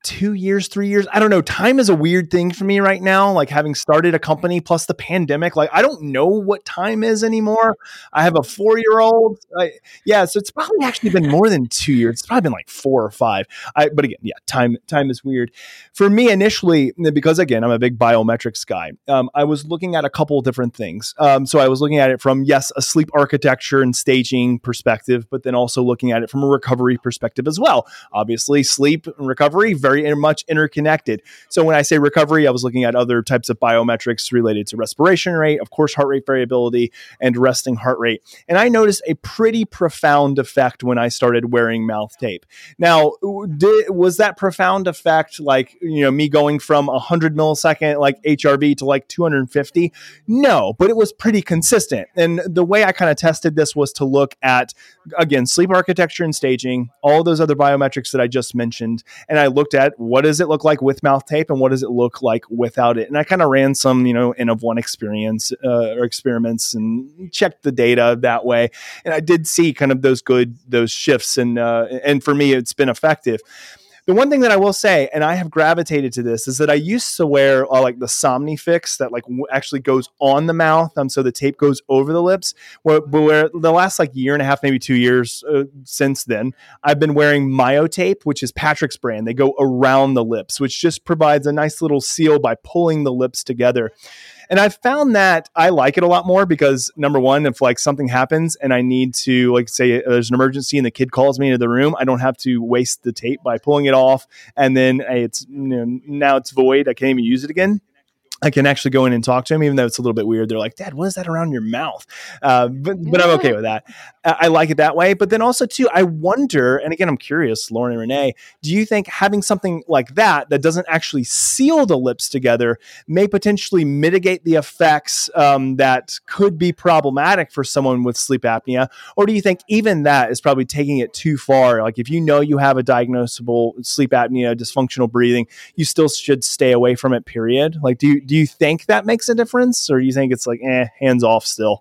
two years, three years. I don't know. Time is a weird thing for me right now. Like having started a company plus the pandemic, like I don't know what time is anymore. I have a four-year-old. I, yeah, so it's probably actually been more than two years. It's probably been like four or five. I, but again, yeah, time time is weird for me initially because again, I'm a big biometrics guy. Um, I was looking at a couple of different things. Um, so I was looking at it from yes, a sleep architecture and staging perspective, but then also looking at it from a recovery perspective as well. Obviously, sleep and recovery very much interconnected. So when I say recovery, I was looking at other types of biometrics related to respiration rate, of course, heart rate variability, and resting heart rate. And I noticed a pretty profound effect when I started wearing mouth tape. Now, did, was that profound effect like, you know, me going from one hundred millisecond like H R V to like two hundred fifty? No, but it was pretty consistent. And the way I kind of tested this was to look at, again, sleep architecture and staging, all those other biometrics that I just mentioned. And I looked at what does it look like with mouth tape and what does it look like without it. And I kind of ran some, you know, N of one experience uh, or experiments and checked the data that way. And I did see kind of those good, those shifts. And, uh, and for me, it's been effective. The one thing that I will say, and I have gravitated to this, is that I used to wear uh, like the Somnifix that like w- actually goes on the mouth. Um, so the tape goes over the lips. Where, but where the last like year and a half, maybe two years uh, since then, I've been wearing MyoTape, which is Patrick's brand. They go around the lips, which just provides a nice little seal by pulling the lips together. And I've found that I like it a lot more because number one, if like something happens and I need to like say there's an emergency and the kid calls me into the room, I don't have to waste the tape by pulling it off. And then hey, it's, you know, now it's void. I can't even use it again. I can actually go in and talk to him, even though it's a little bit weird. They're like, Dad, what is that around your mouth? Uh, but but I'm okay with that. I, I like it that way. But then also, too, I wonder, and again, I'm curious, Lauren and Renee, do you think having something like that that doesn't actually seal the lips together may potentially mitigate the effects um, that could be problematic for someone with sleep apnea? Or do you think even that is probably taking it too far? Like if you know you have a diagnosable sleep apnea, dysfunctional breathing, you still should stay away from it, period? Like, do you, do you think that makes a difference, or do you think it's like, eh, hands off still?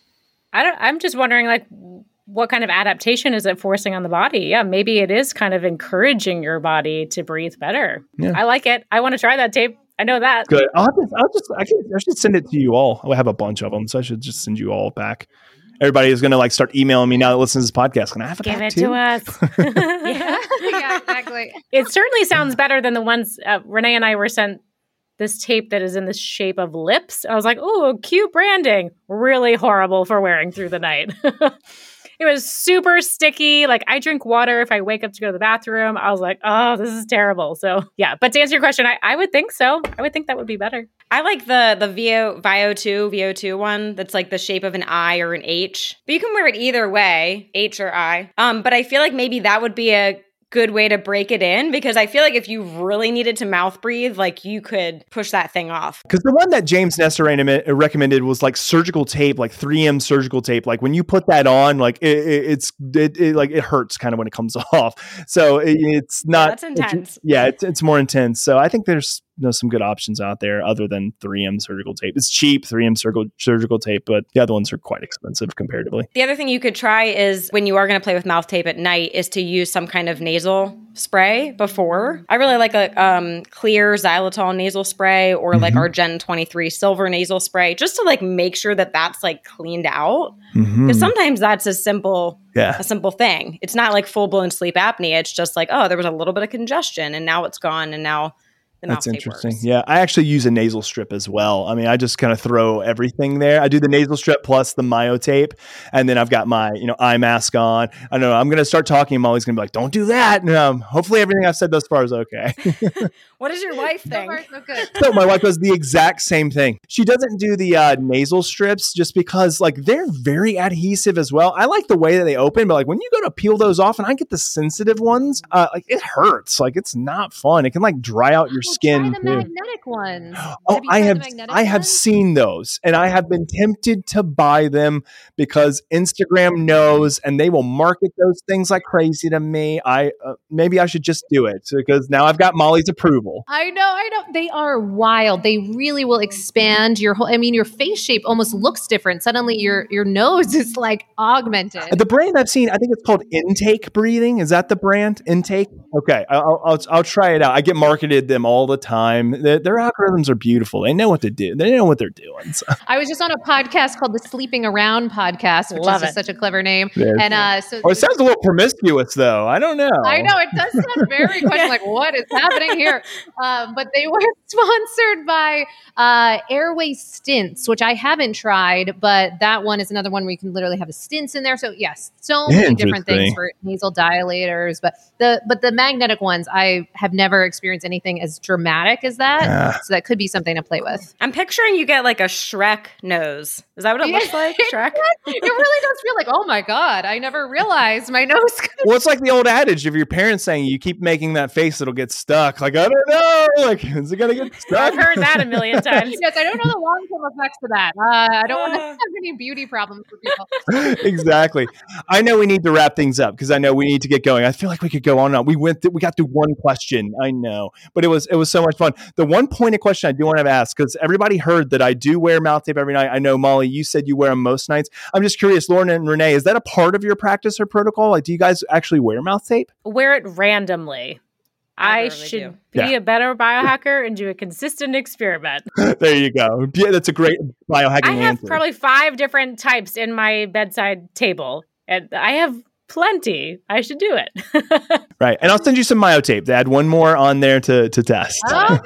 I don't, I'm just wondering, like, what kind of adaptation is it forcing on the body? Yeah, maybe it is kind of encouraging your body to breathe better. Yeah. I like it. I want to try that tape. I know that. Good. I'll, have to, I'll just, I, can, I should send it to you all. I have a bunch of them, so I should just send you all back. Everybody is going to like start emailing me now that listens to this podcast. Can I have it Give back it too? to us. yeah. yeah, exactly. It certainly sounds better than the ones uh, Renee and I were sent. This tape that is in the shape of lips. I was like, oh, cute branding. Really horrible for wearing through the night. It was super sticky. Like I drink water if I wake up to go to the bathroom. I was like, oh, this is terrible. So yeah, but to answer your question, I, I would think so. I would think that would be better. I like the the V O two V O two one that's like the shape of an I or an H. But you can wear it either way, H or I. Um, but I feel like maybe that would be a good way to break it in, because I feel like if you really needed to mouth breathe, like you could push that thing off. Because the one that James Nestor recommended was like surgical tape, like three M surgical tape. Like when you put that on, like it, it, it's it, it like it hurts kind of when it comes off. So it, it's not. Yeah, that's intense. It's, yeah, it's it's more intense. So I think there's you know, some good options out there other than three M surgical tape. It's cheap, three M surgical surgical tape, but the other ones are quite expensive comparatively. The other thing you could try is when you are going to play with mouth tape at night is to use some kind of nasal spray before. I really like a um, clear xylitol nasal spray or mm-hmm. like our Gen twenty-three silver nasal spray, just to like make sure that that's like cleaned out. Because mm-hmm. sometimes that's a simple, yeah. a simple thing. It's not like full blown sleep apnea. It's just like, oh, there was a little bit of congestion and now it's gone and now That's interesting. Yeah, I actually use a nasal strip as well. I mean, I just kind of throw everything there. I do the nasal strip plus the MyoTape, and then I've got my, you know, eye mask on. I don't know. I'm going to start talking. I'm always going to be like, "Don't do that." And, um, hopefully, everything I've said thus far is okay. What does your wife think? So far, so good. So my wife does the exact same thing. She doesn't do the uh, nasal strips just because, like, they're very adhesive as well. I like the way that they open, but like when you go to peel those off, and I get the sensitive ones, uh, like it hurts. Like it's not fun. It can like dry out your skin Try the too. magnetic ones. Oh, Have you I tried have the magnetic I have ones? seen those, and I have been tempted to buy them because Instagram knows, and they will market those things like crazy to me. I uh, maybe I should just do it because now I've got Molly's approval. I know, I know. They are wild. They really will expand your whole. I mean, your face shape almost looks different. Suddenly, your your nose is like augmented. The brand I've seen, I think it's called Intake Breathing. Is that the brand? Intake? Okay, I'll I'll, I'll try it out. I get marketed them all the time. Their, their algorithms are beautiful. They know what to do. They know what they're doing. So. I was just on a podcast called the Sleeping Around Podcast, which Love is just it. such a clever name. Yeah. And uh, so Oh, it sounds a little promiscuous, though. I don't know. I know it does sound very question like what is happening here, um, but they were sponsored by uh, Airway Stints, which I haven't tried, but that one is another one where you can literally have the stints in there. So yes, so many different things Interesting. for nasal dilators, but the but the magnetic ones I have never experienced anything as dramatic as that. Ah. So that could be something to play with. I'm picturing you get like a Shrek nose. Is that what it looks like? Shrek? It really does feel like, oh my god, I never realized my nose could Well, it's like the old adage of your parents saying, you keep making that face, it'll get stuck. Like, I don't know. Like, is it going to get stuck? I've heard that a million times. Yes, I don't know the long-term effects of that. Uh, I don't want to have any beauty problems for people. Exactly. I know we need to wrap things up because I know we need to get going. I feel like we could go on and on. We went, th- we got through one question. I know, but it was, it was so much fun. The one pointed question I do want to ask, because everybody heard that I do wear mouth tape every night. I know, Molly, you said you wear them most nights. I'm just curious, Lauren and Renee, is that a part of your practice or protocol? Like, do you guys actually wear mouth tape? Wear it randomly. I I, rarely should do. be Yeah. a better biohacker and do a consistent experiment. There you go. Yeah, that's a great biohacking I have answer. probably five different types in my bedside table, and I have plenty. I should do it. Right. And I'll send you some myotape to add one more on there to, to test.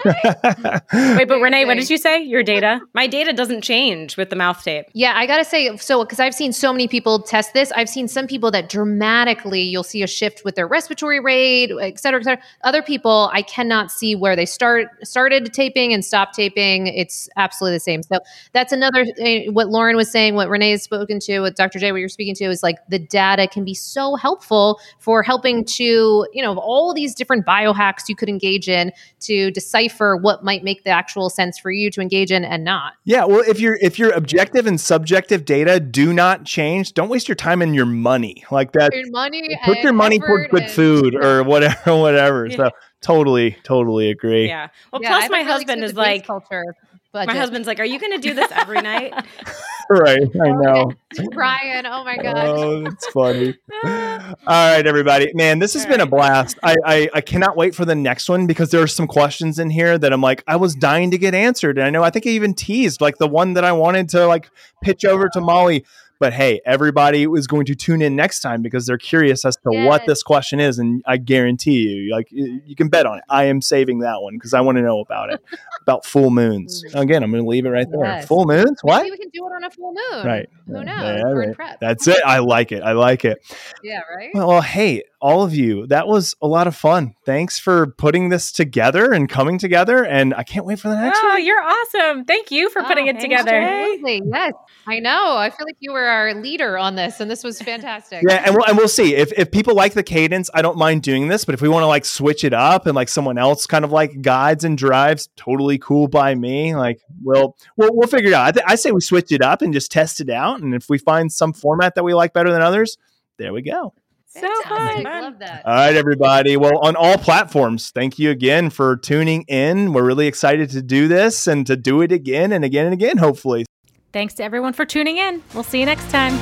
Wait, but Renee, what did you say? Your data? My data doesn't change with the mouth tape. Yeah, I gotta say, so because I've seen so many people test this, I've seen some people that dramatically you'll see a shift with their respiratory rate, et cetera, et cetera. Other people, I cannot see where they start started taping and stopped taping. It's absolutely the same. So that's another uh, what Lauren was saying, what Renee has spoken to, what Doctor J, what you're speaking to, is like the data can be so helpful for helping to, you know, all these different biohacks you could engage in to decipher what might make the actual sense for you to engage in and not. Yeah, well, if your if your objective and subjective data do not change, don't waste your time and your money like that. Your money, Put and your money effort towards good and- food or whatever, whatever. So totally, totally agree. Yeah. Well, Yeah, I plus my haven't really husband seen is the base like, culture. my budget. husband's like, are you going to do this every night? Right, I know. Brian, oh my god. Oh, that's funny. All right, everybody. Man, this has All been a right. blast. I, I I cannot wait for the next one because there are some questions in here that I'm like, I was dying to get answered. And I know I think I even teased like the one that I wanted to like pitch over to Molly. But hey, everybody is going to tune in next time because they're curious as to what Yes. this question is. And I guarantee you, like y- you can bet on it. I am saving that one because I want to know about it, about full moons. Again, I'm going to leave it right there. Yes. Full moons? What? Maybe we can do it on a full moon. Right. Who Yeah, knows? yeah, We're right. in prep. That's it. I like it. I like it. Yeah, right? Well, well, hey, all of you, that was a lot of fun. Thanks for putting this together and coming together. And I can't wait for the next Oh, one. you're awesome. Thank you for putting Oh, it thanks, together. Jay. Absolutely. Yes. I know. I feel like you were our leader on this, and this was fantastic. Yeah, and we'll and we'll see if if people like the cadence. I don't mind doing this, but if we want to like switch it up and like someone else kind of like guides and drives, totally cool by me. Like, we'll we'll, we'll figure it out. I, th- I say we switch it up and just test it out, and if we find some format that we like better than others, there we go. So Fantastic. fun. Love that. All right, everybody. Well, on all platforms, thank you again for tuning in. We're really excited to do this and to do it again and again and again, hopefully. Thanks to everyone for tuning in. We'll see you next time.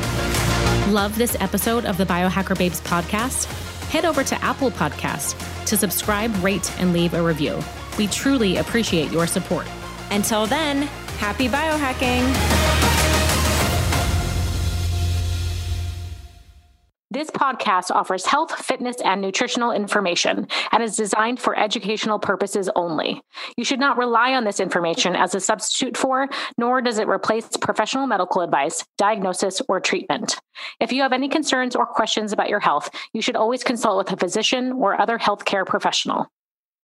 Love this episode of the Biohacker Babes podcast? Head over to Apple Podcast to subscribe, rate, and leave a review. We truly appreciate your support. Until then, happy biohacking. This podcast offers health, fitness, and nutritional information and is designed for educational purposes only. You should not rely on this information as a substitute for, nor does it replace professional medical advice, diagnosis, or treatment. If you have any concerns or questions about your health, you should always consult with a physician or other healthcare professional.